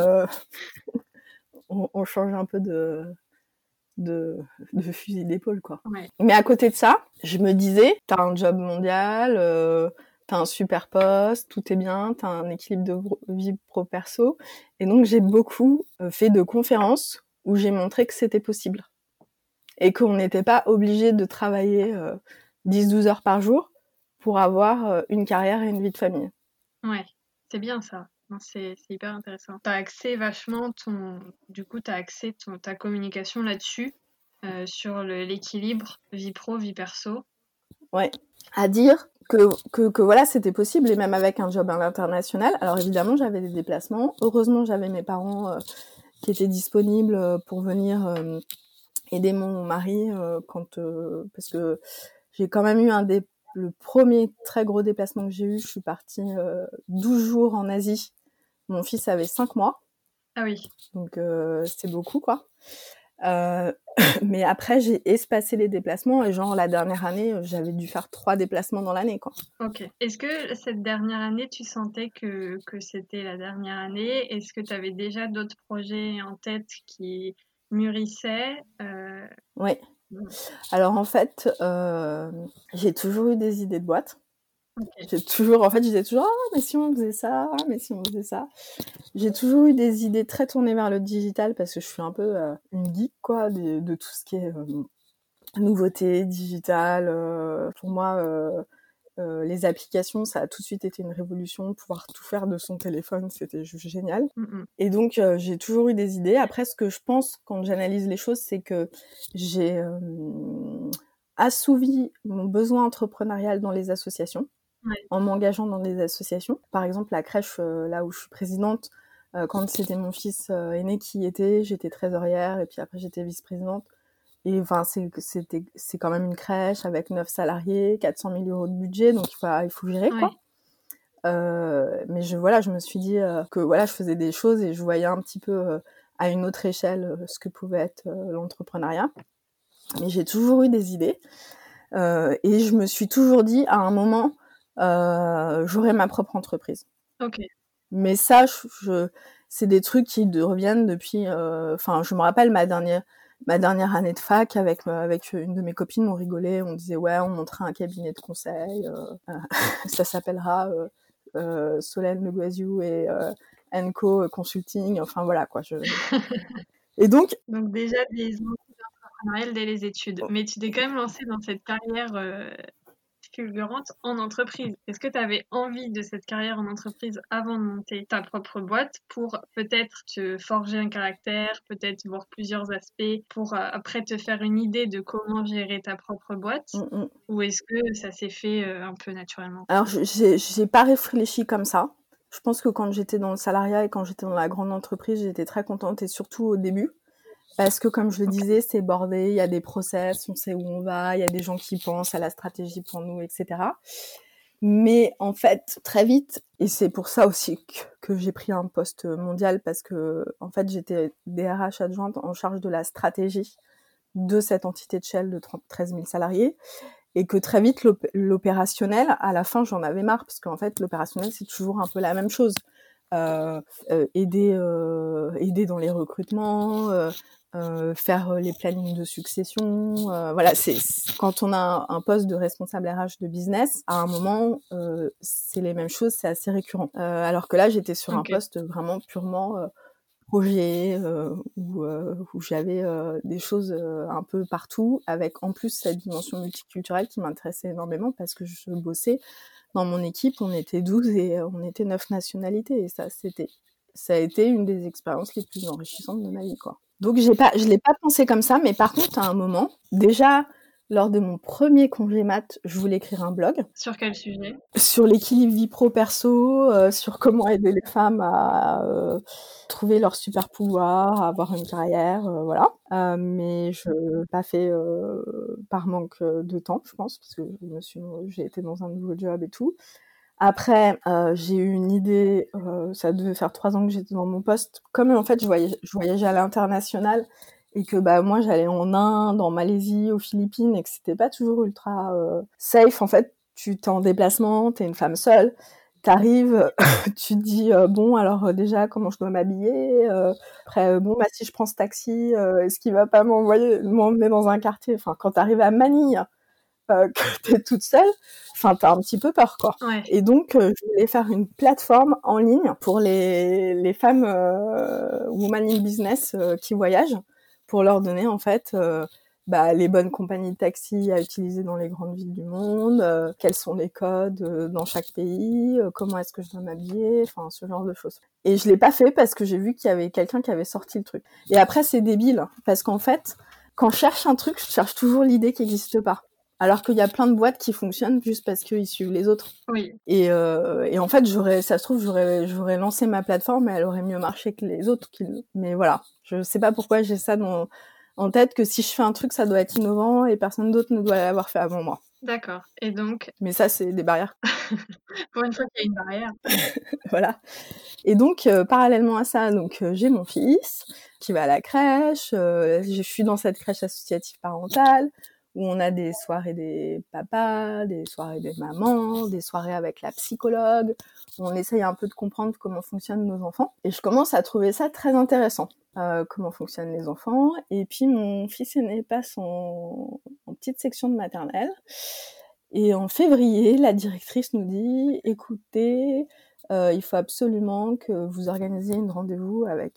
On change un peu de fusil d'épaule, quoi. Ouais. Mais à côté de ça, je me disais, t'as un job mondial, t'as un super poste, tout est bien, t'as un équilibre de vie pro-perso. Et donc, j'ai beaucoup fait de conférences où j'ai montré que c'était possible. Et qu'on n'était pas obligé de travailler 10-12 heures par jour pour avoir une carrière et une vie de famille. Ouais, c'est bien ça. Non, c'est hyper intéressant. T'as axé vachement ta communication là-dessus, sur l'équilibre vie pro, vie perso. Ouais. À dire que voilà, c'était possible, et même avec un job à l'international. Alors évidemment, j'avais des déplacements. Heureusement, j'avais mes parents qui étaient disponibles pour venir aider mon mari parce que j'ai quand même eu le premier très gros déplacement que j'ai eu. Je suis partie 12 jours en Asie. Mon fils avait 5 mois. Ah oui. Donc c'était beaucoup, quoi. Mais après, j'ai espacé les déplacements, et genre la dernière année, j'avais dû faire 3 déplacements dans l'année, quoi. Ok. Est-ce que cette dernière année, tu sentais que c'était la dernière année? Est-ce que tu avais déjà d'autres projets en tête qui mûrissaient? Oui. Alors en fait, j'ai toujours eu des idées de boîte. Okay. Je disais toujours, ah, mais si on faisait ça, ah, mais si on faisait ça. J'ai toujours eu des idées très tournées vers le digital, parce que je suis un peu une geek, quoi, de tout ce qui est nouveauté, digital. Pour moi, les applications, ça a tout de suite été une révolution. Pouvoir tout faire de son téléphone, c'était juste génial. Et donc, j'ai toujours eu des idées. Après, ce que je pense quand j'analyse les choses, c'est que j'ai assouvi mon besoin entrepreneurial dans les associations, en m'engageant dans des associations. Par exemple, la crèche, là où je suis présidente, quand c'était mon fils aîné qui y était, j'étais trésorière, et puis après, j'étais vice-présidente. Et enfin, c'est quand même une crèche avec 9 salariés, 400 000 € de budget, donc il faut gérer, quoi. Mais je me suis dit que voilà, je faisais des choses, et je voyais un petit peu à une autre échelle ce que pouvait être l'entrepreneuriat. Mais j'ai toujours eu des idées, et je me suis toujours dit, à un moment, j'aurai ma propre entreprise. Ok. Mais ça, c'est des trucs qui reviennent depuis... je me rappelle ma dernière année de fac, avec une de mes copines, on rigolait, on disait ouais, on montrait un cabinet de conseil, ça s'appellera Solène Le Guaziou et Co Consulting, enfin voilà, quoi. Et donc déjà des envies entrepreneuriales dès les études, mais tu t'es quand même lancée dans cette carrière fulgurante en entreprise. Est-ce que tu avais envie de cette carrière en entreprise avant de monter ta propre boîte, pour peut-être te forger un caractère, peut-être voir plusieurs aspects, pour après te faire une idée de comment gérer ta propre boîte? Ou est-ce que ça s'est fait un peu naturellement? Alors, j'ai pas réfléchi comme ça. Je pense que quand j'étais dans le salariat et quand j'étais dans la grande entreprise, j'étais très contente, et surtout au début. Parce que, comme je le disais, c'est bordé, il y a des process, on sait où on va, il y a des gens qui pensent à la stratégie pour nous, etc. Mais en fait, très vite, et c'est pour ça aussi que j'ai pris un poste mondial, parce que en fait, j'étais DRH adjointe en charge de la stratégie de cette entité de Shell de 13 000 salariés, et que très vite, l'opérationnel, à la fin, j'en avais marre, parce qu'en fait, l'opérationnel, c'est toujours un peu la même chose. Aider dans les recrutements, faire les plannings de succession, voilà, c'est quand on a un poste de responsable RH de business, à un moment, c'est les mêmes choses, c'est assez récurrent. Alors que là, j'étais sur un poste vraiment purement projet, où j'avais des choses un peu partout, avec en plus cette dimension multiculturelle qui m'intéressait énormément, parce que je bossais dans mon équipe, on était 12 et on était 9 nationalités, et ça a été une des expériences les plus enrichissantes de ma vie, quoi. Donc je l'ai pas pensé comme ça, mais par contre, à un moment, déjà lors de mon premier congé mat, je voulais écrire un blog. Sur quel sujet? Sur l'équilibre vie pro-perso, sur comment aider les femmes à trouver leur super pouvoir, à avoir une carrière, voilà. Mais je l'ai pas fait par manque de temps, je pense, parce que j'ai été dans un nouveau job et tout. Après, j'ai eu une idée, ça devait faire 3 ans que j'étais dans mon poste. Comme en fait, je voyageais à l'international, et que moi j'allais en Inde, en Malaisie, aux Philippines, et que c'était pas toujours ultra safe. En fait, tu t'es en déplacement, t'es une femme seule, t'arrives, tu te dis bon, alors déjà comment je dois m'habiller, après si je prends ce taxi, est-ce qu'il va pas m'emmener dans un quartier, enfin quand t'arrives à Manille, que t'es toute seule, enfin t'as un petit peu peur, quoi. Ouais. Et donc je voulais faire une plateforme en ligne pour les femmes women in business qui voyagent, pour leur donner en fait les bonnes compagnies de taxi à utiliser dans les grandes villes du monde, quels sont les codes dans chaque pays, comment est-ce que je dois m'habiller, enfin ce genre de choses. Et je l'ai pas fait parce que j'ai vu qu'il y avait quelqu'un qui avait sorti le truc. Et après c'est débile, parce qu'en fait, quand je cherche un truc, je cherche toujours l'idée qui n'existe pas. Alors qu'il y a plein de boîtes qui fonctionnent juste parce qu'ils suivent les autres. Oui. Et en fait, ça se trouve, j'aurais lancé ma plateforme, mais elle aurait mieux marché que les autres. Mais voilà, je sais pas pourquoi j'ai ça en tête, que si je fais un truc, ça doit être innovant et personne d'autre ne doit l'avoir fait avant moi. D'accord. Et donc, Mais ça, c'est des barrières. pour une fois qu'il y a une barrière. Voilà. Et donc, parallèlement à ça, j'ai mon fils qui va à la crèche. Je suis dans cette crèche associative parentale où on a des soirées des papas, des soirées des mamans, des soirées avec la psychologue, où on essaye un peu de comprendre comment fonctionnent nos enfants. Et je commence à trouver ça très intéressant, comment fonctionnent les enfants. Et puis, mon fils aîné passe en petite section de maternelle. Et en février, la directrice nous dit « Écoutez, il faut absolument que vous organisiez un rendez-vous avec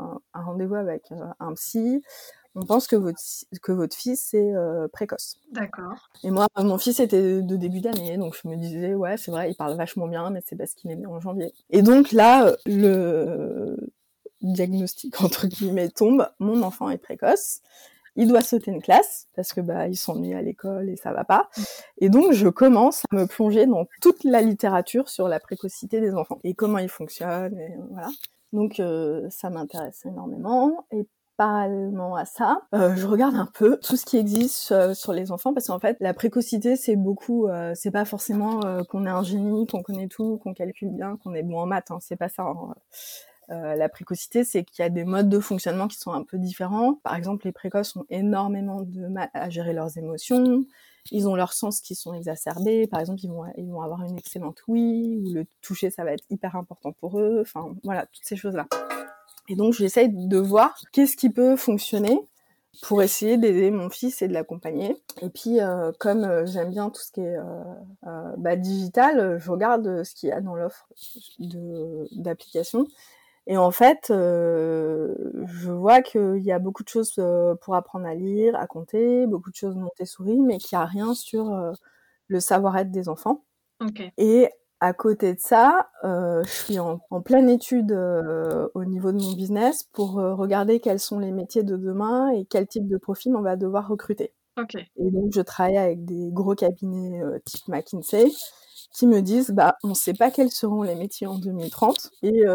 un psy. On pense que votre fils est précoce. » D'accord. Et moi, mon fils était de début d'année, donc je me disais « Ouais, c'est vrai, il parle vachement bien, mais c'est parce qu'il est né en janvier. » Et donc là, le diagnostic, entre guillemets, tombe. Mon enfant est précoce. Il doit sauter une classe parce que il s'ennuie à l'école et ça va pas. Et donc je commence à me plonger dans toute la littérature sur la précocité des enfants et comment ils fonctionnent et voilà. Donc ça m'intéresse énormément et parallèlement à ça, je regarde un peu tout ce qui existe sur les enfants parce qu'en fait la précocité c'est beaucoup c'est pas forcément qu'on est un génie, qu'on connaît tout, qu'on calcule bien, qu'on est bon en maths, hein, c'est pas ça. Hein. La précocité, c'est qu'il y a des modes de fonctionnement qui sont un peu différents. Par exemple, les précoces ont énormément de mal à gérer leurs émotions. Ils ont leurs sens qui sont exacerbés. Par exemple, ils vont avoir une excellente ouïe, ou le toucher, ça va être hyper important pour eux. Enfin, voilà, toutes ces choses-là. Et donc, j'essaye de voir qu'est-ce qui peut fonctionner pour essayer d'aider mon fils et de l'accompagner. Et puis, comme j'aime bien tout ce qui est digital, je regarde ce qu'il y a dans l'offre d'applications. Et en fait, je vois qu'il y a beaucoup de choses pour apprendre à lire, à compter, beaucoup de choses Montessori, mais qu'il n'y a rien sur le savoir-être des enfants. Okay. Et à côté de ça, je suis en pleine étude au niveau de mon business pour regarder quels sont les métiers de demain et quel type de profil on va devoir recruter. Okay. Et donc, je travaille avec des gros cabinets type McKinsey qui me disent on ne sait pas quels seront les métiers en 2030 et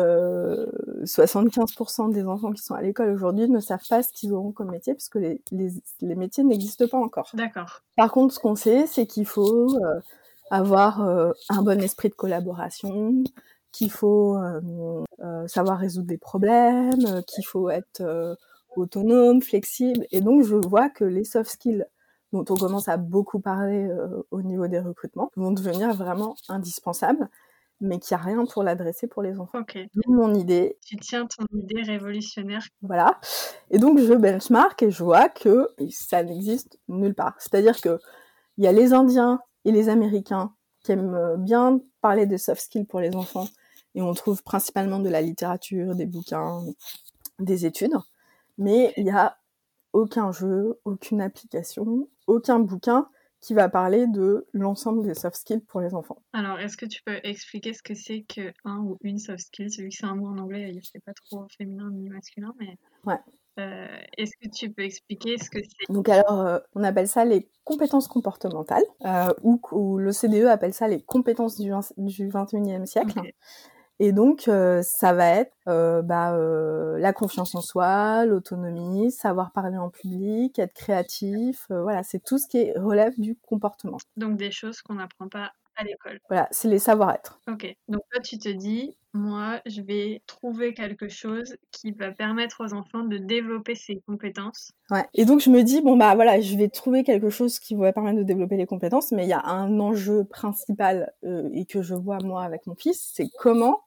75% des enfants qui sont à l'école aujourd'hui ne savent pas ce qu'ils auront comme métier parce que les métiers n'existent pas encore. D'accord. Par contre, ce qu'on sait, c'est qu'il faut avoir un bon esprit de collaboration, qu'il faut savoir résoudre des problèmes, qu'il faut être autonome, flexible. Et donc, je vois que les soft skills dont on commence à beaucoup parler au niveau des recrutements, vont devenir vraiment indispensables, mais qu'il n'y a rien pour l'adresser pour les enfants. Ok. D'où mon idée. Tu tiens ton idée révolutionnaire. Voilà. Et donc, je benchmark et je vois que ça n'existe nulle part. C'est-à-dire qu'il y a les Indiens et les Américains qui aiment bien parler de soft skills pour les enfants, et on trouve principalement de la littérature, des bouquins, des études, mais il y a aucun jeu, aucune application, aucun bouquin qui va parler de l'ensemble des soft skills pour les enfants. Alors, est-ce que tu peux expliquer ce que c'est qu'un ou une soft skill? Vu que c'est un mot en anglais, c'est pas trop féminin ni masculin, mais... Ouais. Est-ce que tu peux expliquer ce que c'est? Donc alors, on appelle ça les compétences comportementales, ou l'OCDE appelle ça les compétences du 21e siècle. Okay. Et donc, ça va être la confiance en soi, l'autonomie, savoir parler en public, être créatif. Voilà, c'est tout ce qui relève du comportement. Donc, des choses qu'on n'apprend pas à l'école. Voilà, c'est les savoir-être. Ok. Donc, toi, tu te dis, moi, je vais trouver quelque chose qui va permettre aux enfants de développer ces compétences. Ouais. Et donc, je me dis, voilà, je vais trouver quelque chose qui va permettre de développer les compétences, mais il y a un enjeu principal et que je vois, moi, avec mon fils, c'est comment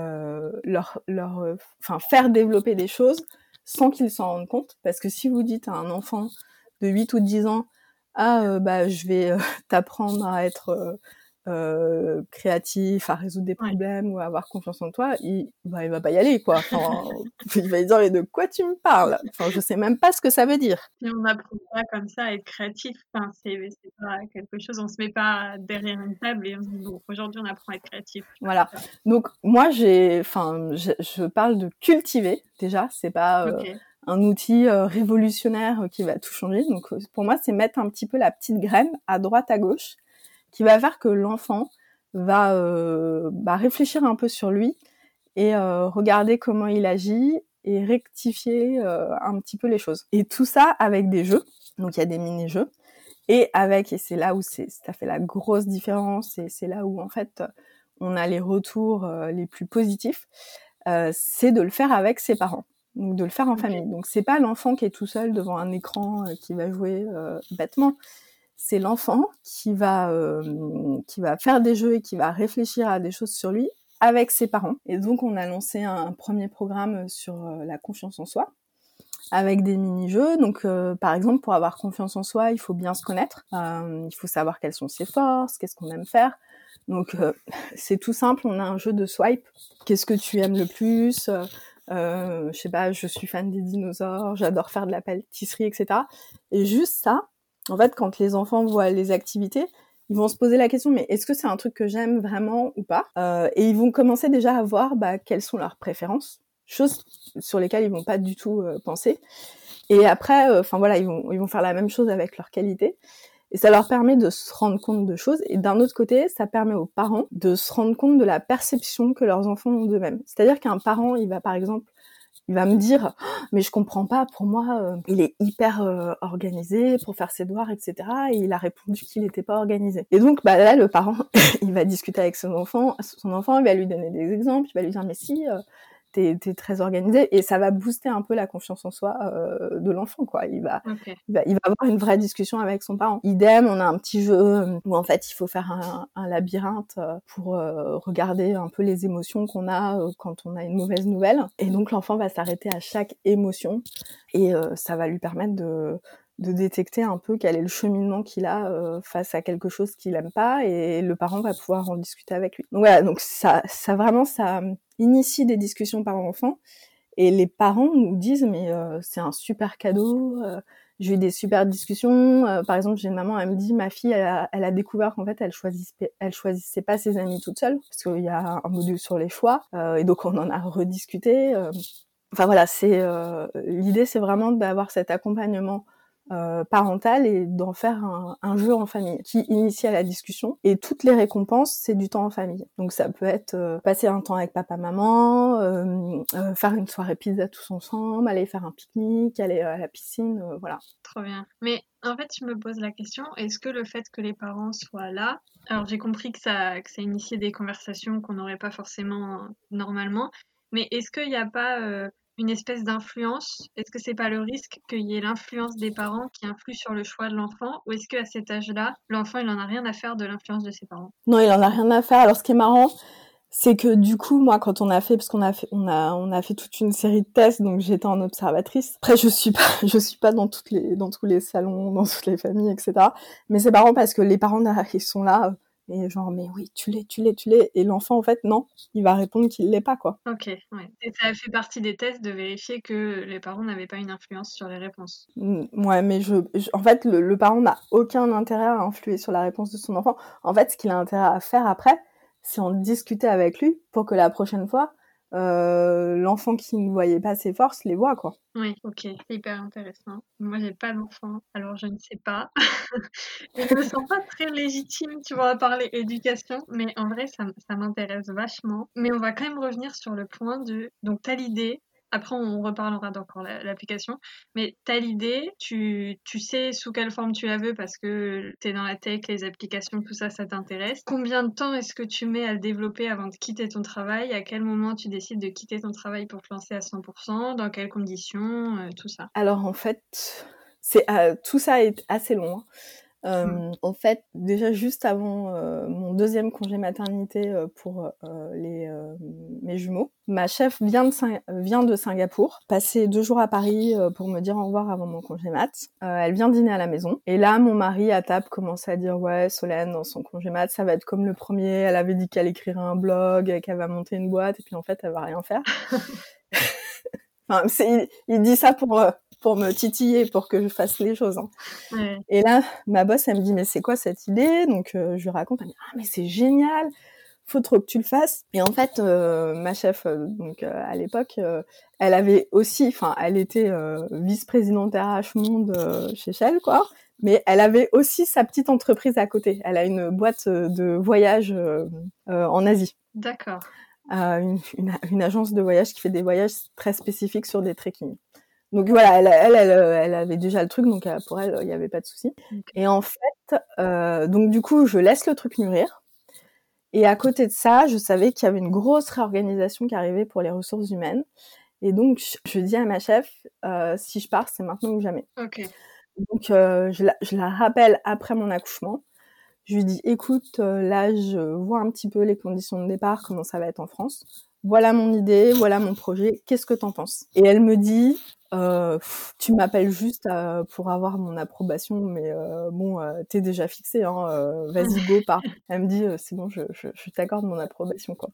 faire développer des choses sans qu'ils s'en rendent compte. Parce que si vous dites à un enfant de 8 ou 10 ans, je vais t'apprendre à être créatif, à résoudre des problèmes ou à avoir confiance en toi, il va pas y aller, quoi. Enfin, il va dire, mais de quoi tu me parles? Enfin, je sais même pas ce que ça veut dire. Si on n'apprend pas comme ça à être créatif, enfin, c'est pas quelque chose, on se met pas derrière une table et on se dit, bon, aujourd'hui, on apprend à être créatif. Voilà. Donc, moi, je parle de cultiver, déjà, c'est pas un outil révolutionnaire qui va tout changer. Donc pour moi, c'est mettre un petit peu la petite graine à droite, à gauche, qui va faire que l'enfant va réfléchir un peu sur lui et regarder comment il agit et rectifier un petit peu les choses. Et tout ça avec des jeux. Donc il y a des mini-jeux. Et c'est là où ça fait la grosse différence, et c'est là où en fait on a les retours les plus positifs, c'est de le faire avec ses parents, donc de le faire en famille. Donc c'est pas l'enfant qui est tout seul devant un écran qui va jouer bêtement, c'est l'enfant qui va faire des jeux et qui va réfléchir à des choses sur lui avec ses parents. Et donc on a lancé un premier programme sur la confiance en soi, avec des mini-jeux. Donc, par exemple, pour avoir confiance en soi, il faut bien se connaître. Il faut savoir quelles sont ses forces, qu'est-ce qu'on aime faire. Donc, c'est tout simple. On a un jeu de swipe. Qu'est-ce que tu aimes le plus ? Je sais pas, je suis fan des dinosaures, j'adore faire de la pâtisserie, etc. Et juste ça, en fait, quand les enfants voient les activités, ils vont se poser la question, mais est-ce que c'est un truc que j'aime vraiment ou pas ? Et ils vont commencer déjà à voir quelles sont leurs préférences, choses sur lesquelles ils vont pas du tout penser. Et après, ils vont faire la même chose avec leurs qualités. Et ça leur permet de se rendre compte de choses. Et d'un autre côté, ça permet aux parents de se rendre compte de la perception que leurs enfants ont d'eux-mêmes. C'est-à-dire qu'un parent, il va me dire « mais je comprends pas, pour moi, il est hyper organisé pour faire ses devoirs, etc. » Et il a répondu qu'il n'était pas organisé. Et donc, là, le parent, il va discuter avec son enfant, il va lui donner des exemples, il va lui dire « mais si, t'es très organisé », et ça va booster un peu la confiance en soi de l'enfant, quoi. Il va avoir une vraie discussion avec son parent. Idem, on a un petit jeu où en fait il faut faire un labyrinthe pour regarder un peu les émotions qu'on a quand on a une mauvaise nouvelle. Et donc l'enfant va s'arrêter à chaque émotion et ça va lui permettre de détecter un peu quel est le cheminement qu'il a face à quelque chose qu'il aime pas, et le parent va pouvoir en discuter avec lui. Donc voilà, donc ça initie des discussions parents-enfants, et les parents nous disent mais c'est un super cadeau, j'ai eu des super discussions. Par exemple, j'ai une maman, elle me dit ma fille elle a découvert qu'en fait elle choisissait pas ses amis toute seule, parce qu'il y a un module sur les choix, et donc on en a rediscuté. Enfin voilà, l'idée, c'est vraiment d'avoir cet accompagnement parental et d'en faire un jeu en famille qui initie à la discussion. Et toutes les récompenses, c'est du temps en famille. Donc ça peut être passer un temps avec papa-maman, faire une soirée pizza tous ensemble, aller faire un pique-nique, aller à la piscine, voilà. Trop bien. Mais en fait, je me pose la question, est-ce que le fait que les parents soient là, alors j'ai compris que ça initie des conversations qu'on n'aurait pas forcément normalement, mais est-ce qu'il n'y a pas une espèce d'influence? Est-ce que c'est pas le risque qu'il y ait l'influence des parents qui influe sur le choix de l'enfant, ou est-ce qu'à cet âge-là, l'enfant il en a rien à faire de l'influence de ses parents? Non, il en a rien à faire. Alors ce qui est marrant, c'est que du coup, moi, quand on a fait toute une série de tests, donc j'étais en observatrice. Après, je suis pas dans tous les salons, dans toutes les familles, etc. Mais c'est marrant parce que les parents derrière, ils sont là, et genre, mais oui, tu l'es. Et l'enfant, en fait, non, il va répondre qu'il l'est pas, quoi. Ok, ouais. Et ça a fait partie des tests de vérifier que les parents n'avaient pas une influence sur les réponses. Ouais, mais en fait, le parent n'a aucun intérêt à influer sur la réponse de son enfant. En fait, ce qu'il a intérêt à faire après, c'est en discuter avec lui pour que la prochaine fois, l'enfant qui ne voyait pas ses forces les voit, quoi. Oui, ok, hyper intéressant. Moi, j'ai pas d'enfant, alors je ne sais pas. Et je me sens pas très légitime, tu vois, à parler éducation, mais en vrai, ça m'intéresse vachement. Mais on va quand même revenir sur le point de... Donc, t'as l'idée, après on reparlera d'encore l'application, mais t'as l'idée, tu sais sous quelle forme tu la veux parce que t'es dans la tech, les applications, tout ça, ça t'intéresse. Combien de temps est-ce que tu mets à le développer avant de quitter ton travail? À quel moment tu décides de quitter ton travail pour te lancer à 100%? Dans quelles conditions? Tout ça. Alors, en fait, tout ça est assez long, hein. En fait, déjà juste avant mon deuxième congé maternité pour mes jumeaux, ma chef vient de Singapour, passer 2 jours à Paris pour me dire au revoir avant mon congé mat. Elle vient dîner à la maison. Et là, mon mari à table commence à dire « Ouais, Solène, dans son congé mat, ça va être comme le premier. Elle avait dit qu'elle écrirait un blog, qu'elle va monter une boîte, et puis en fait, elle va rien faire. » Enfin, il dit ça pour me titiller, pour que je fasse les choses, hein. Ouais. Et là, ma boss, elle me dit, mais c'est quoi cette idée? Donc, je lui raconte, elle me dit, ah, mais c'est génial! faut trop que tu le fasses. Et en fait, ma chef, à l'époque, elle avait aussi, elle était vice-présidente RH Monde chez Shell, quoi. Mais elle avait aussi sa petite entreprise à côté. Elle a une boîte de voyage en Asie. D'accord. Une agence de voyage qui fait des voyages très spécifiques sur des trekkings. Donc voilà, elle avait déjà le truc, donc pour elle, il n'y avait pas de souci. Okay. Et en fait, donc du coup, je laisse le truc mûrir. Et à côté de ça, je savais qu'il y avait une grosse réorganisation qui arrivait pour les ressources humaines. Et donc, je dis à ma chef, si je pars, c'est maintenant ou jamais. Okay. Donc, je la rappelle après mon accouchement. Je lui dis, écoute, là, je vois un petit peu les conditions de départ, comment ça va être en France. Voilà mon idée, voilà mon projet. Qu'est-ce que t'en penses? Et elle me dit, tu m'appelles juste pour avoir mon approbation, mais t'es déjà fixé, hein, vas-y, go, pars. Elle me dit, c'est bon, je t'accorde mon approbation, quoi.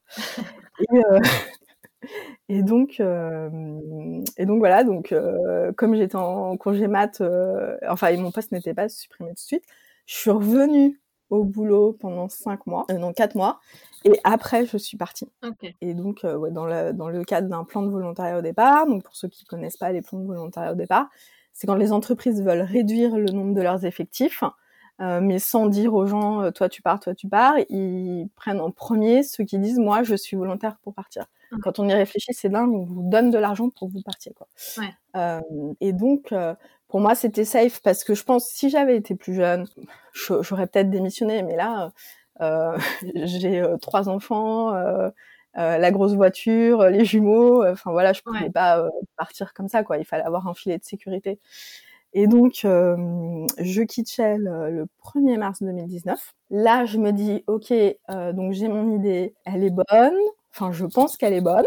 Et donc voilà, comme j'étais en congé mat, et mon poste n'était pas supprimé tout de suite, je suis revenue au boulot pendant 4 mois, et après je suis partie. Okay. Et donc dans le cadre d'un plan de volontariat au départ, donc pour ceux qui connaissent pas les plans de volontariat au départ, c'est quand les entreprises veulent réduire le nombre de leurs effectifs, mais sans dire aux gens toi tu pars, ils prennent en premier ceux qui disent moi je suis volontaire pour partir. Quand on y réfléchit, c'est dingue, on vous donne de l'argent pour que vous partiez, quoi. Ouais. Et donc, pour moi, c'était safe parce que je pense, si j'avais été plus jeune, j'aurais peut-être démissionné. Mais là, j'ai 3 enfants, la grosse voiture, les jumeaux. Je pouvais pas partir comme ça, quoi. Il fallait avoir un filet de sécurité. Et donc, je quitte Shell le 1er mars 2019. Là, je me dis, ok, donc j'ai mon idée, elle est bonne. Je pense qu'elle est bonne.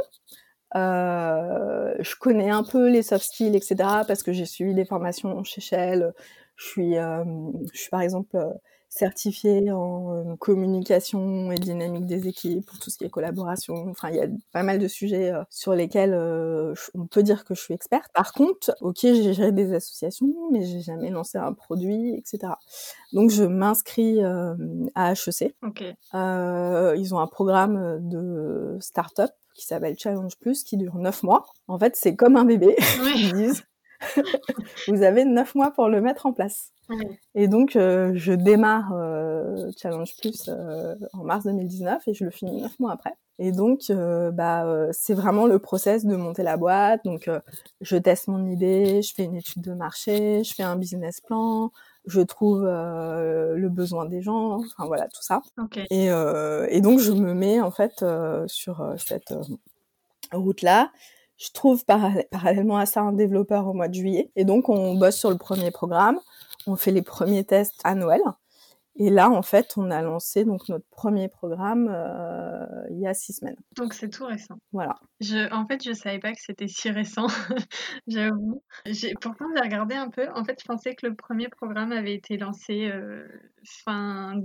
Je connais un peu les soft skills, etc. parce que j'ai suivi des formations chez Shell. Je suis par exemple certifiée en communication et dynamique des équipes pour tout ce qui est collaboration. Il y a pas mal de sujets sur lesquels on peut dire que je suis experte. Par contre, ok, j'ai géré des associations, mais j'ai jamais lancé un produit, etc. Donc je m'inscris à HEC. Okay. Ils ont un programme de start-up qui s'appelle Challenge Plus, qui dure 9 mois. En fait, c'est comme un bébé. Ils disent, vous avez 9 mois pour le mettre en place. Et donc, je démarre Challenge Plus en mars 2019 et je le finis 9 mois après. Et donc, c'est vraiment le process de monter la boîte. Donc, je teste mon idée, je fais une étude de marché, je fais un business plan, je trouve le besoin des gens, tout ça. Okay. Et donc, je me mets en fait sur cette route-là. Je trouve parallèlement à ça un développeur au mois de juillet. Et donc, on bosse sur le premier programme. On fait les premiers tests à Noël. Et là, en fait, on a lancé donc notre premier programme il y a 6 semaines. Donc, c'est tout récent. Voilà. En fait, je savais pas que c'était si récent, j'avoue. Pourtant, j'ai regardé un peu. En fait, je pensais que le premier programme avait été lancé mi-fin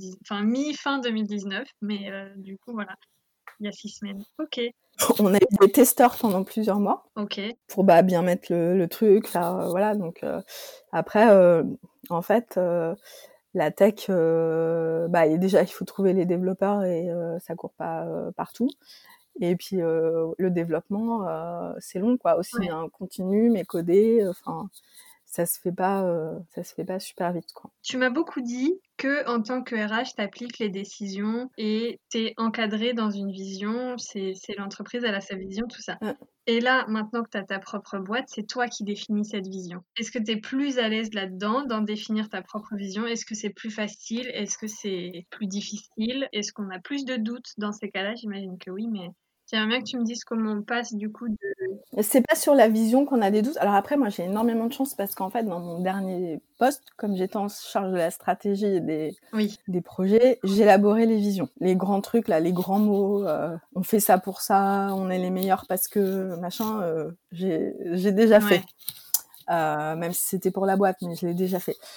2019. Mais du coup, voilà, il y a 6 semaines. Ok. On a eu des testeurs pendant plusieurs mois. Ok. Pour bien mettre le truc. Donc, après, en fait... la tech, déjà, il faut trouver les développeurs et ça court pas partout. Et puis, le développement, c'est long, quoi. Aussi, continu, mais codé. Ça se fait pas super vite, quoi. Tu m'as beaucoup dit que en tant que RH, t'appliques les décisions et t'es encadré dans une vision. C'est l'entreprise, elle a sa vision, tout ça. Et là, maintenant que tu as ta propre boîte, c'est toi qui définis cette vision. Est-ce que tu es plus à l'aise là-dedans, d'en définir ta propre vision? Est-ce que c'est plus facile? Est-ce que c'est plus difficile? Est-ce qu'on a plus de doutes dans ces cas-là? J'imagine que oui, mais j'aimerais bien que tu me dises comment on passe du coup de... C'est pas sur la vision qu'on a des doutes. Alors après, moi, j'ai énormément de chance parce qu'en fait, dans mon dernier poste, comme j'étais en charge de la stratégie et des projets, j'élaborais les visions. Les grands trucs, là, les grands mots, on fait ça pour ça, on est les meilleurs parce que machin, j'ai déjà fait. Même si c'était pour la boîte, mais je l'ai déjà fait.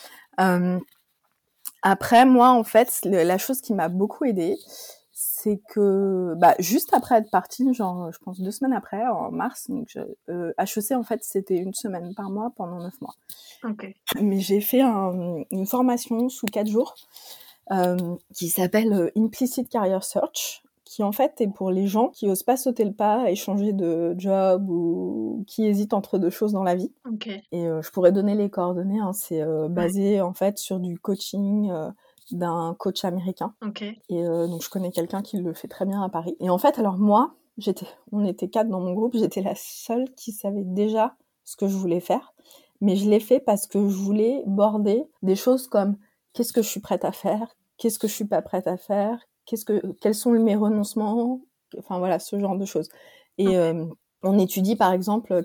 Après, moi, en fait, la chose qui m'a beaucoup aidée, c'est que juste après être partie, genre je pense 2 semaines après, en mars, donc HEC en fait c'était 1 semaine par mois pendant 9 mois. Okay. Mais j'ai fait une formation sous 4 jours qui s'appelle Implicit Career Search, qui en fait est pour les gens qui osent pas sauter le pas et changer de job ou qui hésitent entre deux choses dans la vie. Ok. Et je pourrais donner les coordonnées, hein, c'est basé en fait sur du coaching d'un coach américain. Ok. Et donc je connais quelqu'un qui le fait très bien à Paris. Et en fait, alors moi, on était 4 dans mon groupe, j'étais la seule qui savait déjà ce que je voulais faire. Mais je l'ai fait parce que je voulais border des choses comme qu'est-ce que je suis prête à faire, qu'est-ce que je suis pas prête à faire, quels sont mes renoncements, enfin voilà, ce genre de choses. Et on étudie par exemple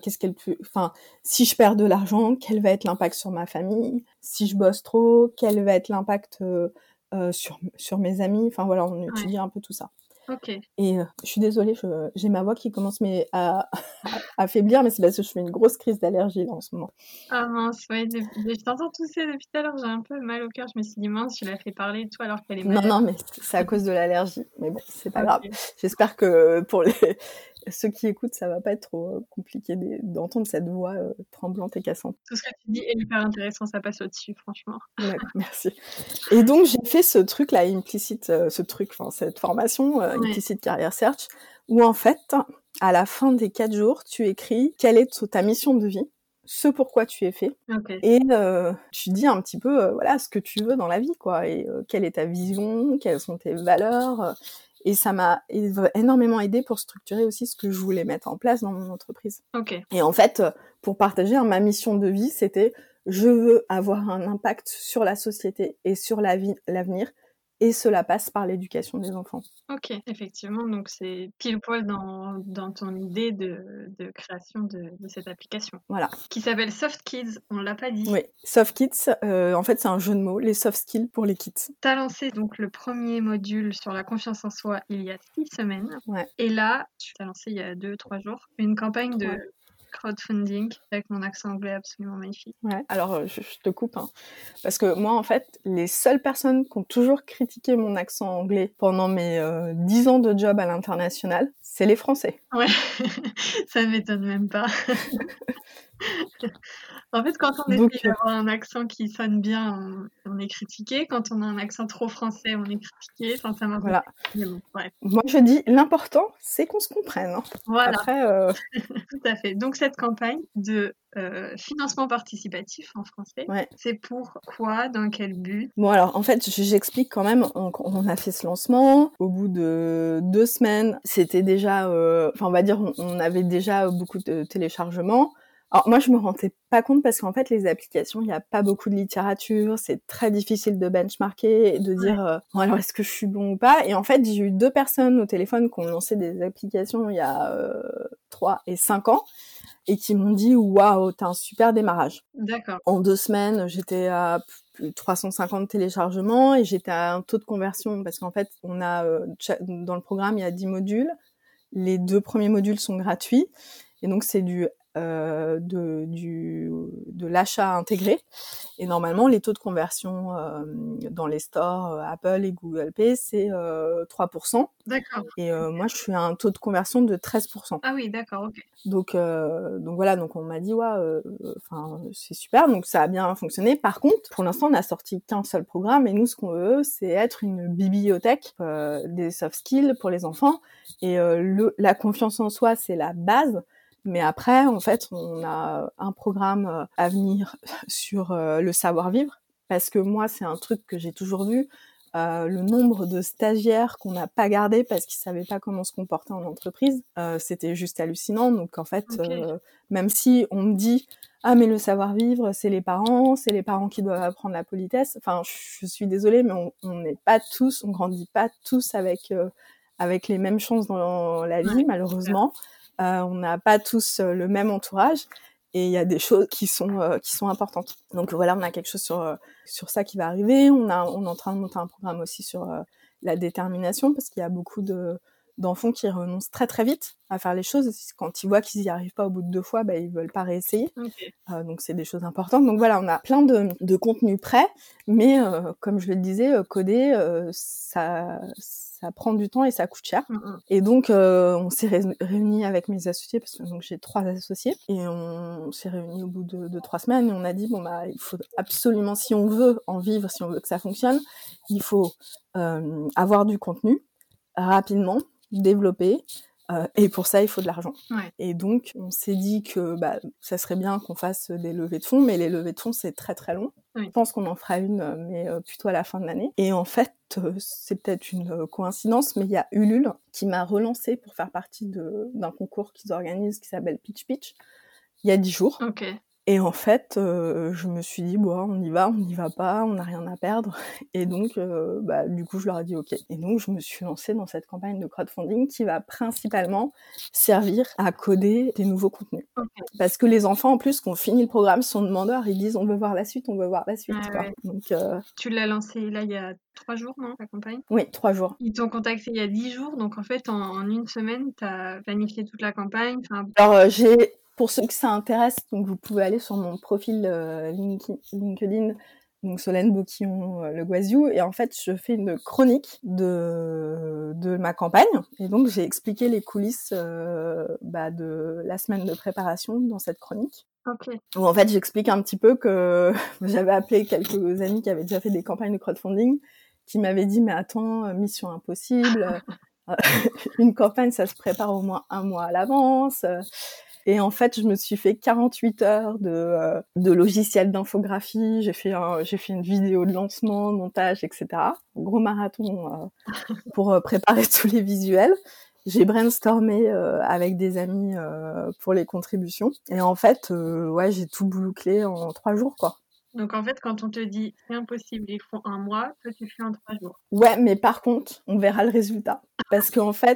si je perds de l'argent, quel va être l'impact sur ma famille, si je bosse trop, quel va être l'impact sur mes amis, enfin voilà, on étudie un peu tout ça. Ok. Et je suis désolée, j'ai ma voix qui commence à affaiblir, mais c'est parce que je fais une grosse crise d'allergie là en ce moment. Ah mince, ouais, je t'entends tousser depuis tout à l'heure, j'ai un peu mal au cœur. Je me suis dit, mince, tu l'as fait parler et tout alors qu'elle est malade. Non, mais c'est à cause de l'allergie. Mais bon, c'est pas grave. Ok. J'espère que pour ceux qui écoutent, ça va pas être trop compliqué d'entendre cette voix tremblante et cassante. Tout ce que tu dis est hyper intéressant, ça passe au-dessus, franchement. D'accord, merci. Et donc, j'ai fait ce truc-là, cette formation, Implicit Career Search, où en fait, à la fin des 4 jours, tu écris quelle est ta mission de vie, ce pourquoi tu es fait, et tu dis un petit peu, voilà, ce que tu veux dans la vie, quoi, et quelle est ta vision, quelles sont tes valeurs, et ça m'a énormément aidé pour structurer aussi ce que je voulais mettre en place dans mon entreprise. Ok. Et en fait, pour partager, ma mission de vie, c'était je veux avoir un impact sur la société et sur l'avenir, et cela passe par l'éducation des enfants. Ok, effectivement, donc c'est pile poil dans ton idée de création de cette application. Voilà. Qui s'appelle Soft Kids, on l'a pas dit. Oui, Soft Kids, en fait, c'est un jeu de mots, les soft skills pour les kids. T'as lancé donc le premier module sur la confiance en soi il y a 6 semaines. Ouais. Et là, tu t'as lancé il y a 2-3 jours une campagne de crowdfunding avec mon accent anglais absolument magnifique. Ouais, alors je te coupe, hein, parce que moi, en fait, les seules personnes qui ont toujours critiqué mon accent anglais pendant mes 10 ans de job à l'international, c'est les Français. Ouais, ça ne m'étonne même pas. En fait, quand on essaie d'avoir un accent qui sonne bien, on est critiqué. Quand on a un accent trop français, on est critiqué. Enfin, ça marche. Voilà. Mais bon, ouais. Moi, je dis, l'important, c'est qu'on se comprenne. Hein. Voilà. Après, tout à fait. Donc, cette campagne de financement participatif en français, c'est pour quoi? Dans quel but? Bon, alors, en fait, j'explique quand même. On a fait ce lancement. Au bout de 2 semaines, c'était déjà... on va dire, on avait déjà beaucoup de téléchargements. Alors, moi, je me rendais pas compte parce qu'en fait, les applications, il n'y a pas beaucoup de littérature. C'est très difficile de benchmarker et de dire, bon, alors, est-ce que je suis bon ou pas? Et en fait, j'ai eu 2 personnes au téléphone qui ont lancé des applications il y a 3 et 5 ans et qui m'ont dit, waouh, t'as un super démarrage. D'accord. En 2 semaines, j'étais à plus de 350 téléchargements et j'étais à un taux de conversion parce qu'en fait, on a, dans le programme, il y a 10 modules. Les 2 premiers modules sont gratuits. Et donc, c'est de l'achat intégré. Et normalement, les taux de conversion dans les stores Apple et Google Pay, c'est 3%. D'accord. Et moi, je suis à un taux de conversion de 13%. Ah oui, d'accord, ok. Donc voilà, donc on m'a dit c'est super, donc ça a bien fonctionné. Par contre, pour l'instant, on n'a sorti qu'un seul programme et nous, ce qu'on veut, c'est être une bibliothèque des soft skills pour les enfants. Et la confiance en soi, c'est la base. Mais après, en fait, on a un programme à venir sur le savoir-vivre, parce que moi, c'est un truc que j'ai toujours vu. Le nombre de stagiaires qu'on n'a pas gardé parce qu'ils savaient pas comment se comporter en entreprise, c'était juste hallucinant. Donc en fait, même si on me dit ah mais le savoir-vivre c'est les parents qui doivent apprendre la politesse. Enfin, je suis désolée, mais on n'est pas tous, on grandit pas tous avec les mêmes chances dans la vie, malheureusement. On n'a pas tous le même entourage. Et il y a des choses qui sont importantes. Donc voilà, on a quelque chose sur ça qui va arriver. On est en train de monter un programme aussi sur la détermination parce qu'il y a beaucoup de d'enfants qui renoncent très très vite à faire les choses. Quand ils voient qu'ils n'y arrivent pas au bout de 2 fois, ils veulent pas réessayer. Okay. Donc c'est des choses importantes. Donc voilà, on a plein de contenus prêts, mais comme je le disais, coder, ça prend du temps et ça coûte cher. Et donc on s'est réunis avec mes associés, parce que donc j'ai 3 associés, et on s'est réunis au bout de 3 semaines, et on a dit il faut absolument, si on veut en vivre, si on veut que ça fonctionne, il faut avoir du contenu rapidement, développer, et pour ça il faut de l'argent. Ouais. Et donc on s'est dit que ça serait bien qu'on fasse des levées de fonds, mais les levées de fonds c'est très très long. Oui. Je pense qu'on en fera une, mais plutôt à la fin de l'année. Et en fait, c'est peut-être une coïncidence, mais il y a Ulule qui m'a relancée pour faire partie d'un concours qu'ils organisent qui s'appelle Pitch Pitch il y a 10 jours. Okay. Et en fait, je me suis dit, on y va pas, on n'a rien à perdre. Et donc, du coup, je leur ai dit OK. Et donc, je me suis lancée dans cette campagne de crowdfunding qui va principalement servir à coder des nouveaux contenus. Okay. Parce que les enfants, en plus, qui ont fini le programme, sont demandeurs, ils disent on veut voir la suite, quoi. Ouais. Donc, tu l'as lancé là il y a 3 jours, non, ta campagne? Oui, 3 jours. Ils t'ont contacté il y a 10 jours, donc en fait, en une semaine, tu as planifié toute la campagne. Alors, pour ceux que ça intéresse, donc vous pouvez aller sur mon profil LinkedIn, donc Solène Boquillon Le Guaziou, et en fait je fais une chronique de ma campagne, et donc j'ai expliqué les coulisses de la semaine de préparation dans cette chronique. Okay. Où en fait j'explique un petit peu que j'avais appelé quelques amis qui avaient déjà fait des campagnes de crowdfunding, qui m'avaient dit mais attends, mission impossible, une campagne ça se prépare au moins 1 mois à l'avance. Et en fait, je me suis fait 48 heures de logiciel d'infographie. J'ai fait une vidéo de lancement, montage, etc. Gros marathon pour préparer tous les visuels. J'ai brainstormé avec des amis pour les contributions. Et en fait, j'ai tout bouclé en 3 jours, quoi. Donc en fait, quand on te dit c'est impossible, il faut 1 mois, toi tu fais en 3 jours. Ouais, mais par contre, on verra le résultat. Parce qu'en fait,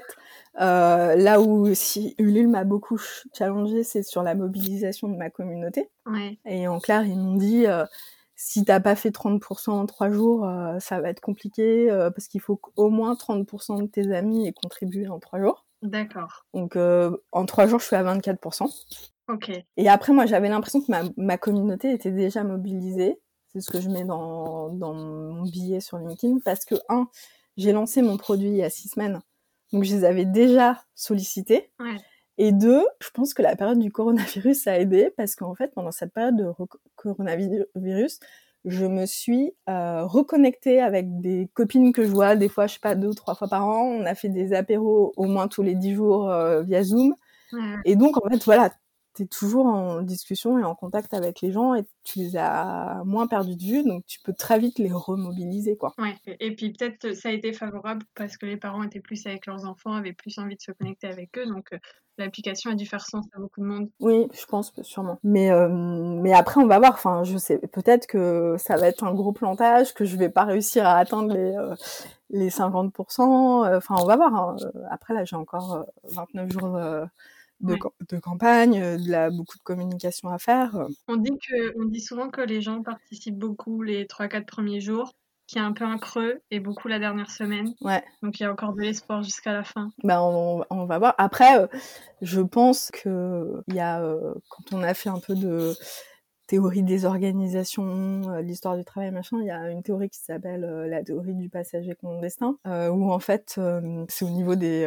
là où si Ulule m'a beaucoup challengée, c'est sur la mobilisation de ma communauté. Ouais. Et en clair, ils m'ont dit si t'as pas fait 30% en 3 jours, ça va être compliqué parce qu'il faut qu'au moins 30% de tes amis aient contribué en 3 jours. D'accord. Donc en 3 jours, je suis à 24%. Ok. Et après, moi, j'avais l'impression que ma communauté était déjà mobilisée. C'est ce que je mets dans mon billet sur LinkedIn, parce que j'ai lancé mon produit il y a 6 semaines, donc je les avais déjà sollicités. Ouais. Et 2, je pense que la période du coronavirus a aidé, parce qu'en fait, pendant cette période de coronavirus, je me suis reconnectée avec des copines que je vois des fois, je sais pas, 2 ou 3 fois par an. On a fait des apéros au moins tous les 10 jours via Zoom. Ouais. Et donc, en fait, voilà, t'es toujours en discussion et en contact avec les gens, et tu les as moins perdus de vue, donc tu peux très vite les remobiliser, quoi. Ouais. Et puis peut-être ça a été favorable parce que les parents étaient plus avec leurs enfants, avaient plus envie de se connecter avec eux, donc l'application a dû faire sens à beaucoup de monde. Oui, je pense sûrement. Mais après, on va voir. Enfin, je sais, peut-être que ça va être un gros plantage, que je vais pas réussir à atteindre les 50%. Enfin, on va voir. Hein. Après, là, j'ai encore 29 jours de campagne, beaucoup de communication à faire. On dit souvent que les gens participent beaucoup les 3-4 premiers jours, qu'il y a un peu un creux, et beaucoup la dernière semaine. Ouais. Donc il y a encore de l'espoir jusqu'à la fin. On va voir. Après, je pense que il y a quand on a fait un peu de théorie des organisations, l'histoire du travail, machin, il y a une théorie qui s'appelle la théorie du passager clandestin, où en fait c'est au niveau des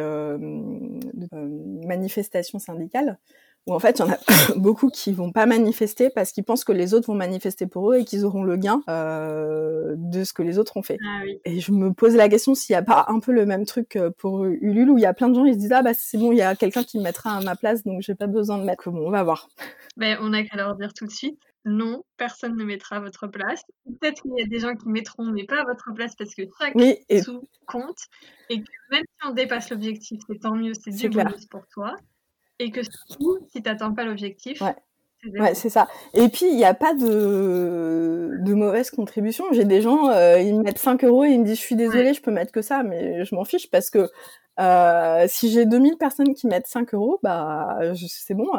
manifestations syndicales, où en fait il y en a beaucoup qui vont pas manifester parce qu'ils pensent que les autres vont manifester pour eux et qu'ils auront le gain de ce que les autres ont fait. Ah oui. Et je me pose la question s'il y a pas un peu le même truc pour Ulule, où il y a plein de gens qui se disent c'est bon, il y a quelqu'un qui me mettra à ma place, donc j'ai pas besoin de mettre. Bon, on va voir. On a qu'à leur dire tout de suite, non, personne ne mettra à votre place. Peut-être qu'il y a des gens qui mettront, mais pas à votre place, parce que chaque sou compte, et que même si on dépasse l'objectif, c'est tant mieux, c'est du bonus pour toi. Et que surtout, si t'atteins pas l'objectif, ouais, c'est ça. Et puis, il n'y a pas de mauvaise contribution. J'ai des gens, ils me mettent 5 € et ils me disent, je suis désolée, je peux mettre que ça, mais je m'en fiche, parce que si j'ai 2000 personnes qui mettent 5 €, c'est bon,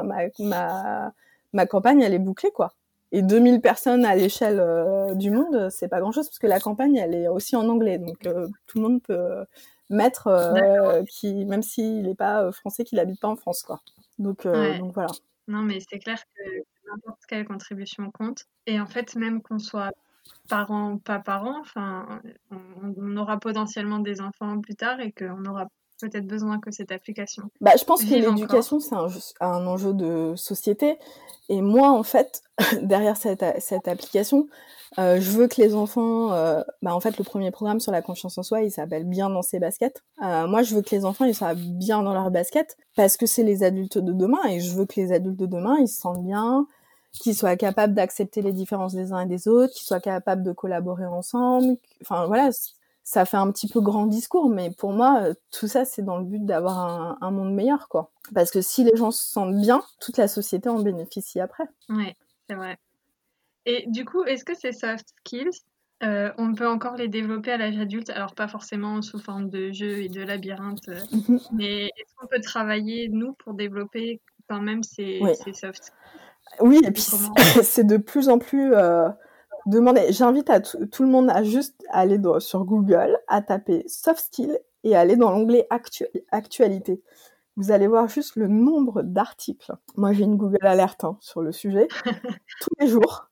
ma campagne, elle est bouclée, quoi. Et 2000 personnes à l'échelle du monde, c'est pas grand-chose, parce que la campagne, elle est aussi en anglais, donc tout le monde peut maître qui, même s'il n'est pas français, qu'il n'habite pas en France, quoi. Donc voilà. Non, mais c'est clair que n'importe quelle contribution compte. Et en fait, même qu'on soit parents, pas parents, enfin, on aura potentiellement des enfants plus tard et qu'on aura peut-être besoin que cette application Je pense que l'éducation, c'est un enjeu de société. Et moi, en fait, derrière cette application, je veux que les enfants... en fait, le premier programme sur la confiance en soi, il s'appelle « Bien dans ses baskets ». Moi, je veux que les enfants, ils soient bien dans leurs baskets parce que c'est les adultes de demain. Et je veux que les adultes de demain, ils se sentent bien, qu'ils soient capables d'accepter les différences des uns et des autres, qu'ils soient capables de collaborer ensemble. Enfin, voilà, ça fait un petit peu grand discours, mais pour moi, tout ça, c'est dans le but d'avoir un monde meilleur, quoi. Parce que si les gens se sentent bien, toute la société en bénéficie après. Oui, c'est vrai. Et du coup, est-ce que ces soft skills, on peut encore les développer à l'âge adulte? Alors, pas forcément sous forme de jeu et de labyrinthe, mais est-ce qu'on peut travailler, nous, pour développer quand même ces soft skills? Oui, et puis c'est de plus en plus demandé. J'invite tout le monde à juste aller sur Google, à taper soft skills et aller dans l'onglet actualité. Vous allez voir juste le nombre d'articles. Moi, j'ai une Google Alert sur le sujet. Tous les jours.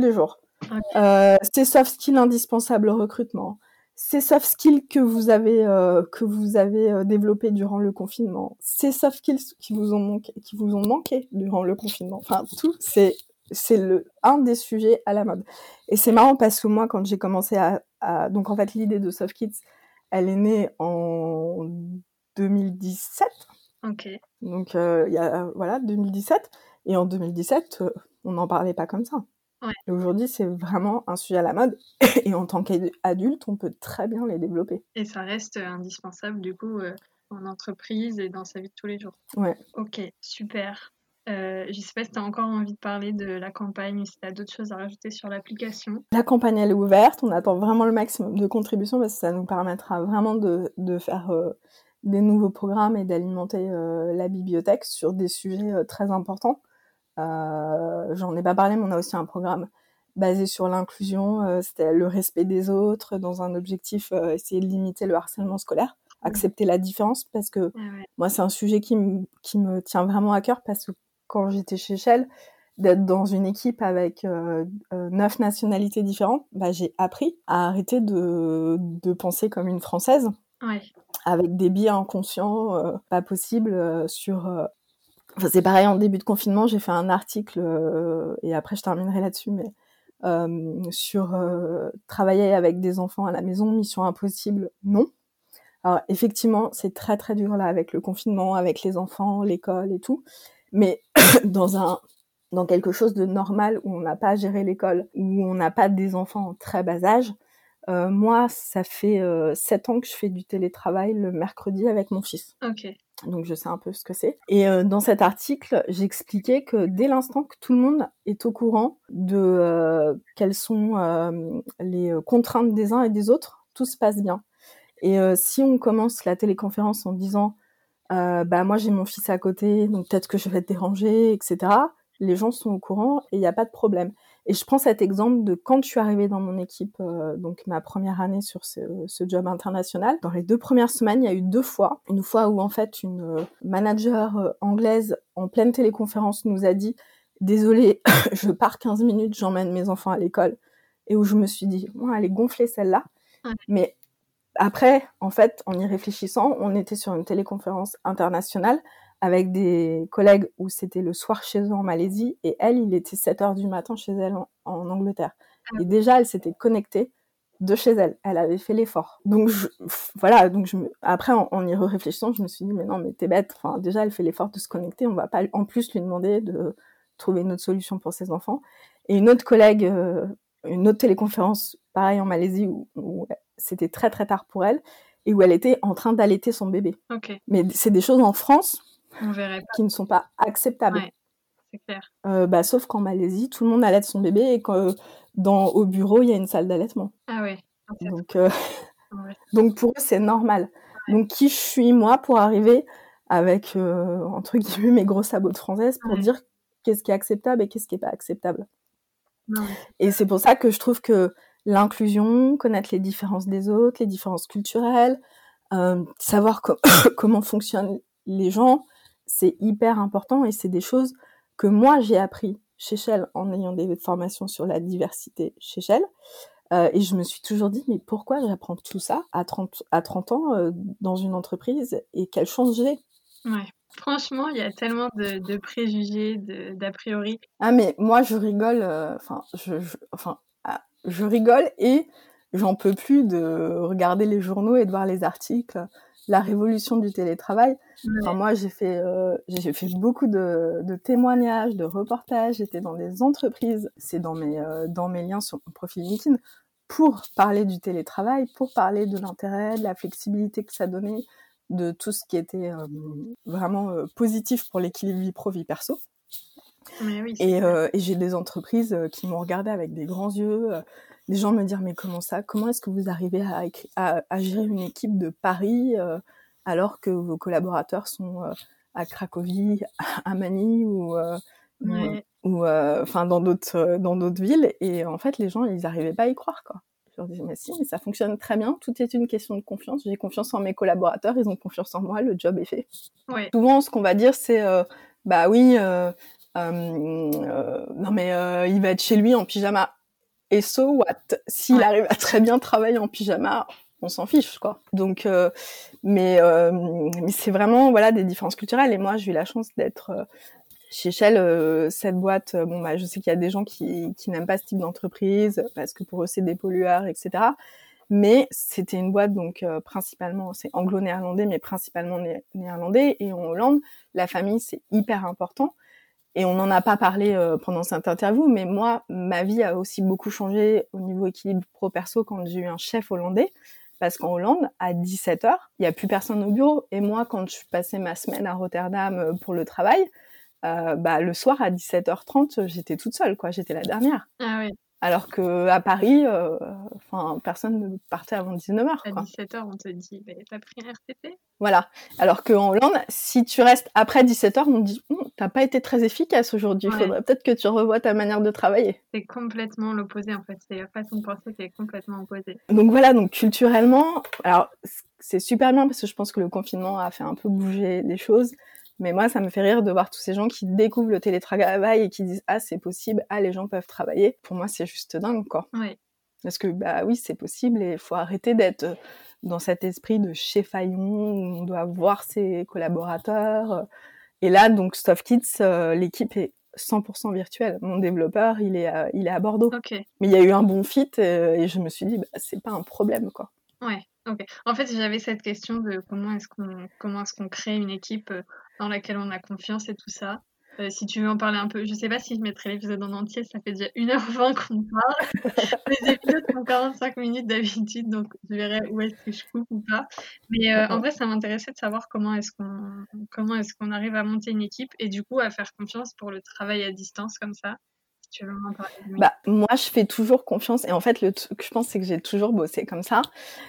Okay. Ces soft skills indispensables au recrutement. Ces soft skills que vous avez développés durant le confinement. Ces soft skills qui vous ont manqué durant le confinement. Enfin, tout, c'est un des sujets à la mode. Et c'est marrant parce que moi, quand j'ai commencé donc en fait, l'idée de soft skills, elle est née en 2017. Ok. Donc, il y a, 2017. Et en 2017, on n'en parlait pas comme ça. Ouais. Et aujourd'hui, c'est vraiment un sujet à la mode. Et en tant qu'adulte, on peut très bien les développer. Et ça reste indispensable, du coup, en entreprise et dans sa vie de tous les jours. Ouais. Ok, super. Je sais pas si tu as encore envie de parler de la campagne, si tu as d'autres choses à rajouter sur l'application. La campagne, elle est ouverte. On attend vraiment le maximum de contributions parce que ça nous permettra vraiment de faire des nouveaux programmes et d'alimenter la bibliothèque sur des sujets très importants. J'en ai pas parlé, mais on a aussi un programme basé sur l'inclusion. C'était le respect des autres dans un objectif, essayer de limiter le harcèlement scolaire, accepter la différence, parce que moi, c'est un sujet qui me tient vraiment à cœur, parce que quand j'étais chez Shell, d'être dans une équipe avec 9 nationalités différentes, j'ai appris à arrêter de penser comme une Française, avec des biais inconscients pas possibles sur... Enfin, c'est pareil, en début de confinement, j'ai fait un article, et après je terminerai là-dessus, mais sur travailler avec des enfants à la maison, mission impossible, non. Alors effectivement, c'est très très dur là avec le confinement, avec les enfants, l'école et tout, mais dans quelque chose de normal où on n'a pas à gérer l'école, où on n'a pas des enfants en très bas âge. Moi, ça fait 7 ans que je fais du télétravail le mercredi avec mon fils. Ok. Donc je sais un peu ce que c'est. Et dans cet article, j'expliquais que dès l'instant que tout le monde est au courant de quelles sont les contraintes des uns et des autres, tout se passe bien. Et si on commence la téléconférence en disant moi j'ai mon fils à côté, donc peut-être que je vais te déranger, etc., les gens sont au courant et il n'y a pas de problème. Et je prends cet exemple de quand je suis arrivée dans mon équipe, donc ma première année sur ce job international. Dans les 2 premières semaines, il y a eu 2 fois. Une fois où en fait une manager anglaise en pleine téléconférence nous a dit « Désolée, je pars 15 minutes, j'emmène mes enfants à l'école ». Et où je me suis dit « Elle est gonflée celle-là ». Mais après, en fait, en y réfléchissant, on était sur une téléconférence internationale avec des collègues où c'était le soir chez eux en Malaisie, et elle, il était 7h du matin chez elle en Angleterre. Et déjà, elle s'était connectée de chez elle. Elle avait fait l'effort. Donc, après, en y réfléchissant, je me suis dit, mais non, mais t'es bête. Enfin, déjà, elle fait l'effort de se connecter. On va pas, en plus, lui demander de trouver une autre solution pour ses enfants. Et une autre collègue, une autre téléconférence, pareil, en Malaisie, où c'était très, très tard pour elle, et où elle était en train d'allaiter son bébé. Okay. Mais c'est des choses en France on verrait pas. Qui ne sont pas acceptables. Ouais, c'est clair. Sauf qu'en Malaisie, tout le monde allaite son bébé et au bureau, il y a une salle d'allaitement. Ah ouais. Donc pour eux, c'est normal. Ouais. Donc qui je suis, moi, pour arriver avec, entre guillemets, mes gros sabots de française pour dire qu'est-ce qui est acceptable et qu'est-ce qui n'est pas acceptable. Ouais. Et c'est pour ça que je trouve que l'inclusion, connaître les différences des autres, les différences culturelles, Savoir comment fonctionnent les gens, c'est hyper important et c'est des choses que moi j'ai appris chez Shell en ayant des formations sur la diversité chez Shell. Et je me suis toujours dit, mais pourquoi j'apprends tout ça à 30 ans dans une entreprise et quelle chance j'ai. Ouais. Franchement, il y a tellement de préjugés, d'a priori. Ah mais moi je rigole, je rigole et j'en peux plus de regarder les journaux et de voir les articles, la révolution du télétravail. Ouais. Enfin moi j'ai fait beaucoup de témoignages, de reportages, j'étais dans des entreprises, c'est dans mes liens sur mon profil LinkedIn, pour parler du télétravail, pour parler de l'intérêt, de la flexibilité que ça donnait, de tout ce qui était vraiment positif pour l'équilibre vie pro vie perso. Mais oui, et j'ai des entreprises qui m'ont regardé avec des grands yeux, des gens me dire mais comment est-ce que vous arrivez à gérer une équipe de Paris alors que vos collaborateurs sont à Cracovie, à Manille ou dans d'autres villes. Et en fait les gens ils n'arrivaient pas à y croire quoi. Je leur disais mais si, mais ça fonctionne très bien, tout est une question de confiance, j'ai confiance en mes collaborateurs, ils ont confiance en moi, le job est fait. Ouais. Souvent ce qu'on va dire c'est bah oui non mais il va être chez lui en pyjama. Et so what? S'il arrive à très bien travailler en pyjama, on s'en fiche quoi. Donc mais c'est vraiment voilà des différences culturelles. Et moi j'ai eu la chance d'être chez Shell, cette boîte. Je sais qu'il y a des gens qui n'aiment pas ce type d'entreprise parce que pour eux c'est des pollueurs, etc. Mais c'était une boîte donc principalement c'est anglo-néerlandais, mais principalement néerlandais. Et en Hollande, la famille c'est hyper important. Et on n'en a pas parlé pendant cette interview, mais moi, ma vie a aussi beaucoup changé au niveau équilibre pro-perso quand j'ai eu un chef hollandais. Parce qu'en Hollande, à 17h, il n'y a plus personne au bureau. Et moi, quand je passais ma semaine à Rotterdam pour le travail, le soir à 17h30, j'étais toute seule, quoi. J'étais la dernière. Ah oui. Alors qu'à Paris, personne ne partait avant 19h. À 17h, on te dit, t'as pris un RTT ? Voilà. Alors qu'en Hollande, si tu restes après 17h, on te dit t'as pas été très efficace aujourd'hui, il faudrait peut-être que tu revoies ta manière de travailler. C'est complètement l'opposé en fait, c'est la façon de penser qui est complètement opposée. Donc voilà, donc culturellement, alors c'est super bien parce que je pense que le confinement a fait un peu bouger les choses, mais moi ça me fait rire de voir tous ces gens qui découvrent le télétravail et qui disent ah c'est possible, ah les gens peuvent travailler. Pour moi c'est juste dingue quoi. Ouais. Parce que oui c'est possible et il faut arrêter d'être dans cet esprit de chef-faillon où on doit voir ses collaborateurs. Et là, donc, Stuff Kids, l'équipe est 100% virtuelle. Mon développeur, il est à Bordeaux. Okay. Mais il y a eu un bon fit et je me suis dit, c'est pas un problème, quoi. Ouais, ok. En fait, j'avais cette question de comment est-ce qu'on crée une équipe dans laquelle on a confiance et tout ça. Si tu veux en parler un peu, je sais pas si je mettrai l'épisode en entier, ça fait déjà 1h20 qu'on parle. Les épisodes font 45 minutes d'habitude, donc je verrai où est-ce que je coupe ou pas. Mais en vrai, ça m'intéressait de savoir comment est-ce qu'on arrive à monter une équipe et du coup à faire confiance pour le travail à distance comme ça. Si tu veux m'en parler. Oui. Moi, je fais toujours confiance et en fait, le truc, je pense, c'est que j'ai toujours bossé comme ça.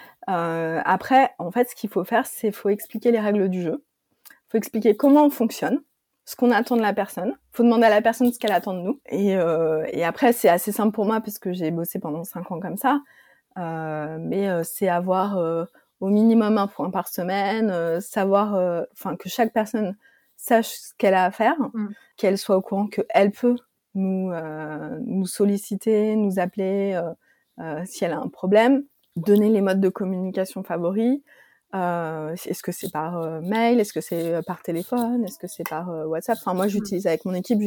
Après, en fait, ce qu'il faut faire, c'est faut expliquer les règles du jeu. Faut expliquer comment on fonctionne, ce qu'on attend de la personne. Faut demander à la personne ce qu'elle attend de nous. Et après, c'est assez simple pour moi parce que j'ai bossé pendant 5 ans comme ça. Mais c'est avoir au minimum un point par semaine, savoir, que chaque personne sache ce qu'elle a à faire, qu'elle soit au courant qu'elle peut nous solliciter, nous appeler si elle a un problème, donner les modes de communication favoris. Est-ce que c'est par mail, est-ce que c'est par téléphone, est-ce que c'est par WhatsApp. Enfin moi j'utilise avec mon équipe,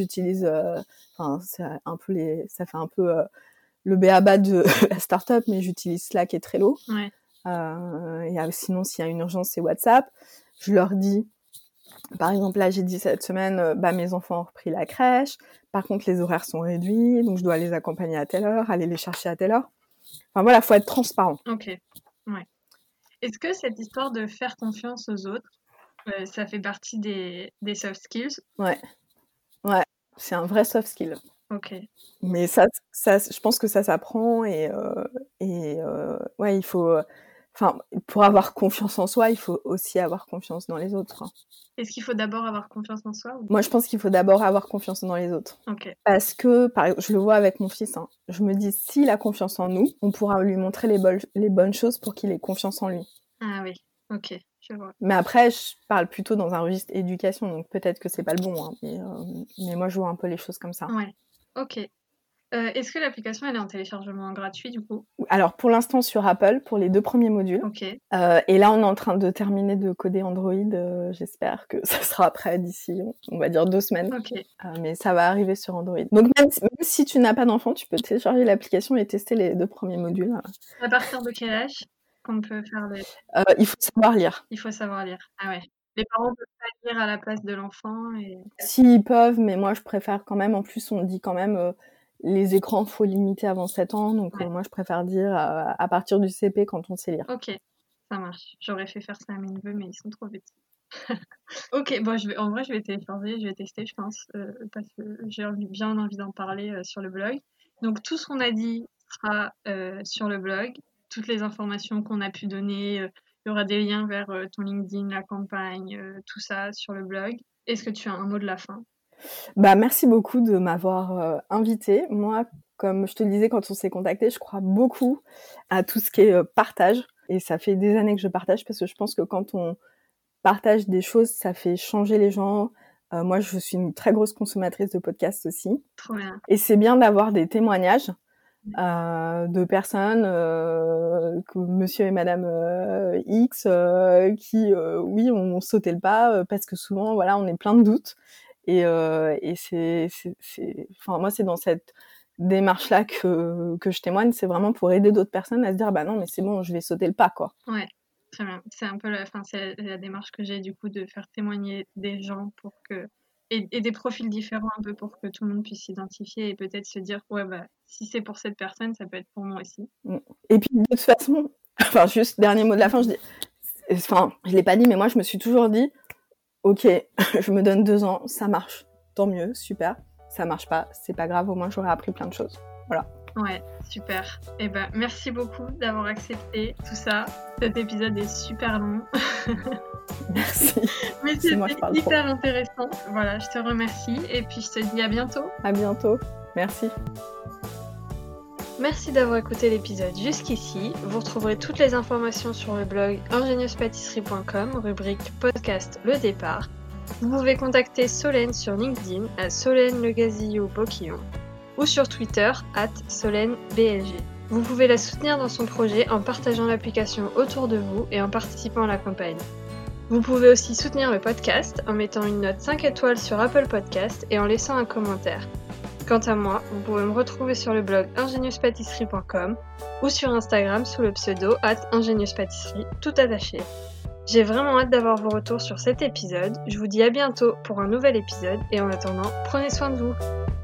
c'est un peu ça fait un peu le b.a.-ba de la start-up, mais j'utilise Slack et Trello. Ouais. Et sinon s'il y a une urgence c'est WhatsApp. Je leur dis par exemple là j'ai dit cette semaine mes enfants ont repris la crèche, par contre les horaires sont réduits, donc je dois les accompagner à telle heure, aller les chercher à telle heure. Enfin voilà, faut être transparent. Ok, ouais. Est-ce que cette histoire de faire confiance aux autres, ça fait partie des soft skills ? Ouais, c'est un vrai soft skill. Ok. Mais ça, je pense que ça s'apprend il faut, pour avoir confiance en soi, il faut aussi avoir confiance dans les autres. Est-ce qu'il faut d'abord avoir confiance en soi ou... Moi, je pense qu'il faut d'abord avoir confiance dans les autres. Ok. Parce que, par exemple, je le vois avec mon fils, je me dis, s'il a confiance en nous, on pourra lui montrer les bonnes choses pour qu'il ait confiance en lui. Ah oui. Ok, je vois. Mais après, je parle plutôt dans un registre éducation, donc peut-être que c'est pas le bon, hein, mais moi, je vois un peu les choses comme ça. Ouais, ok. Est-ce que l'application, elle est en téléchargement gratuit, du coup? Alors, pour l'instant, sur Apple, pour les 2 premiers modules. Ok, Et là, on est en train de terminer de coder Android. J'espère que ça sera prêt d'ici, on va dire 2 semaines. ok. Mais ça va arriver sur Android. Donc, même si tu n'as pas d'enfant, tu peux télécharger l'application et tester les 2 premiers modules. À partir de quel âge qu'on peut faire les... Il faut savoir lire. Il faut savoir lire. Ah ouais. Les parents peuvent pas lire à la place de l'enfant et... S'ils peuvent, mais moi, je préfère quand même. En plus, on dit quand même, les écrans, faut limiter avant 7 ans. Donc, Ouais. moi, je préfère dire à partir du CP quand on sait lire. Ok, ça marche. J'aurais fait faire ça à mes neveux, mais ils sont trop petits. Ok, bon, en vrai, je vais télécharger, je vais tester, je pense, parce que j'ai bien envie d'en parler sur le blog. Donc, tout ce qu'on a dit sera sur le blog. Toutes les informations qu'on a pu donner, il y aura des liens vers ton LinkedIn, la campagne, tout ça sur le blog. Est-ce que tu as un mot de la fin? Bah, merci beaucoup de m'avoir invitée. Moi, comme je te le disais quand on s'est contacté, je crois beaucoup à tout ce qui est partage. Et ça fait des années que je partage parce que je pense que quand on partage des choses, ça fait changer les gens. Moi, je suis une très grosse consommatrice de podcasts aussi. Trop bien. Et c'est bien d'avoir des témoignages de personnes, monsieur et madame X, qui, oui, ont sauté le pas parce que souvent, voilà, on est plein de doutes. Et enfin, moi, c'est dans cette démarche-là que je témoigne. C'est vraiment pour aider d'autres personnes à se dire, bah non, mais c'est bon, je vais sauter le pas, quoi. Ouais, très bien. C'est un peu c'est la démarche que j'ai du coup de faire témoigner des gens pour que et des profils différents un peu pour que tout le monde puisse s'identifier et peut-être se dire ouais bah si c'est pour cette personne, ça peut être pour moi aussi. Et puis de toute façon, enfin juste dernier mot de la fin, je l'ai pas dit, mais moi je me suis toujours dit, ok, je me donne 2 ans, ça marche, tant mieux, super. Ça marche pas, c'est pas grave, au moins j'aurais appris plein de choses. Voilà. Ouais, super. Et ben merci beaucoup d'avoir accepté tout ça. Cet épisode est super long. Merci. Mais c'était hyper intéressant. Voilà, je te remercie et puis je te dis à bientôt. À bientôt. Merci. Merci d'avoir écouté l'épisode jusqu'ici. Vous retrouverez toutes les informations sur le blog ingénieusepâtisserie.com, rubrique podcast Le Départ. Vous pouvez contacter Solène sur LinkedIn à Solène Le Gazillo Boquillon ou sur Twitter @SolèneBLG. Vous pouvez la soutenir dans son projet en partageant l'application autour de vous et en participant à la campagne. Vous pouvez aussi soutenir le podcast en mettant une note 5 étoiles sur Apple Podcast et en laissant un commentaire. Quant à moi, vous pouvez me retrouver sur le blog ingénieusepâtisserie.com ou sur Instagram sous le pseudo @ingénieusepâtisserie, tout attaché. J'ai vraiment hâte d'avoir vos retours sur cet épisode. Je vous dis à bientôt pour un nouvel épisode et en attendant, prenez soin de vous.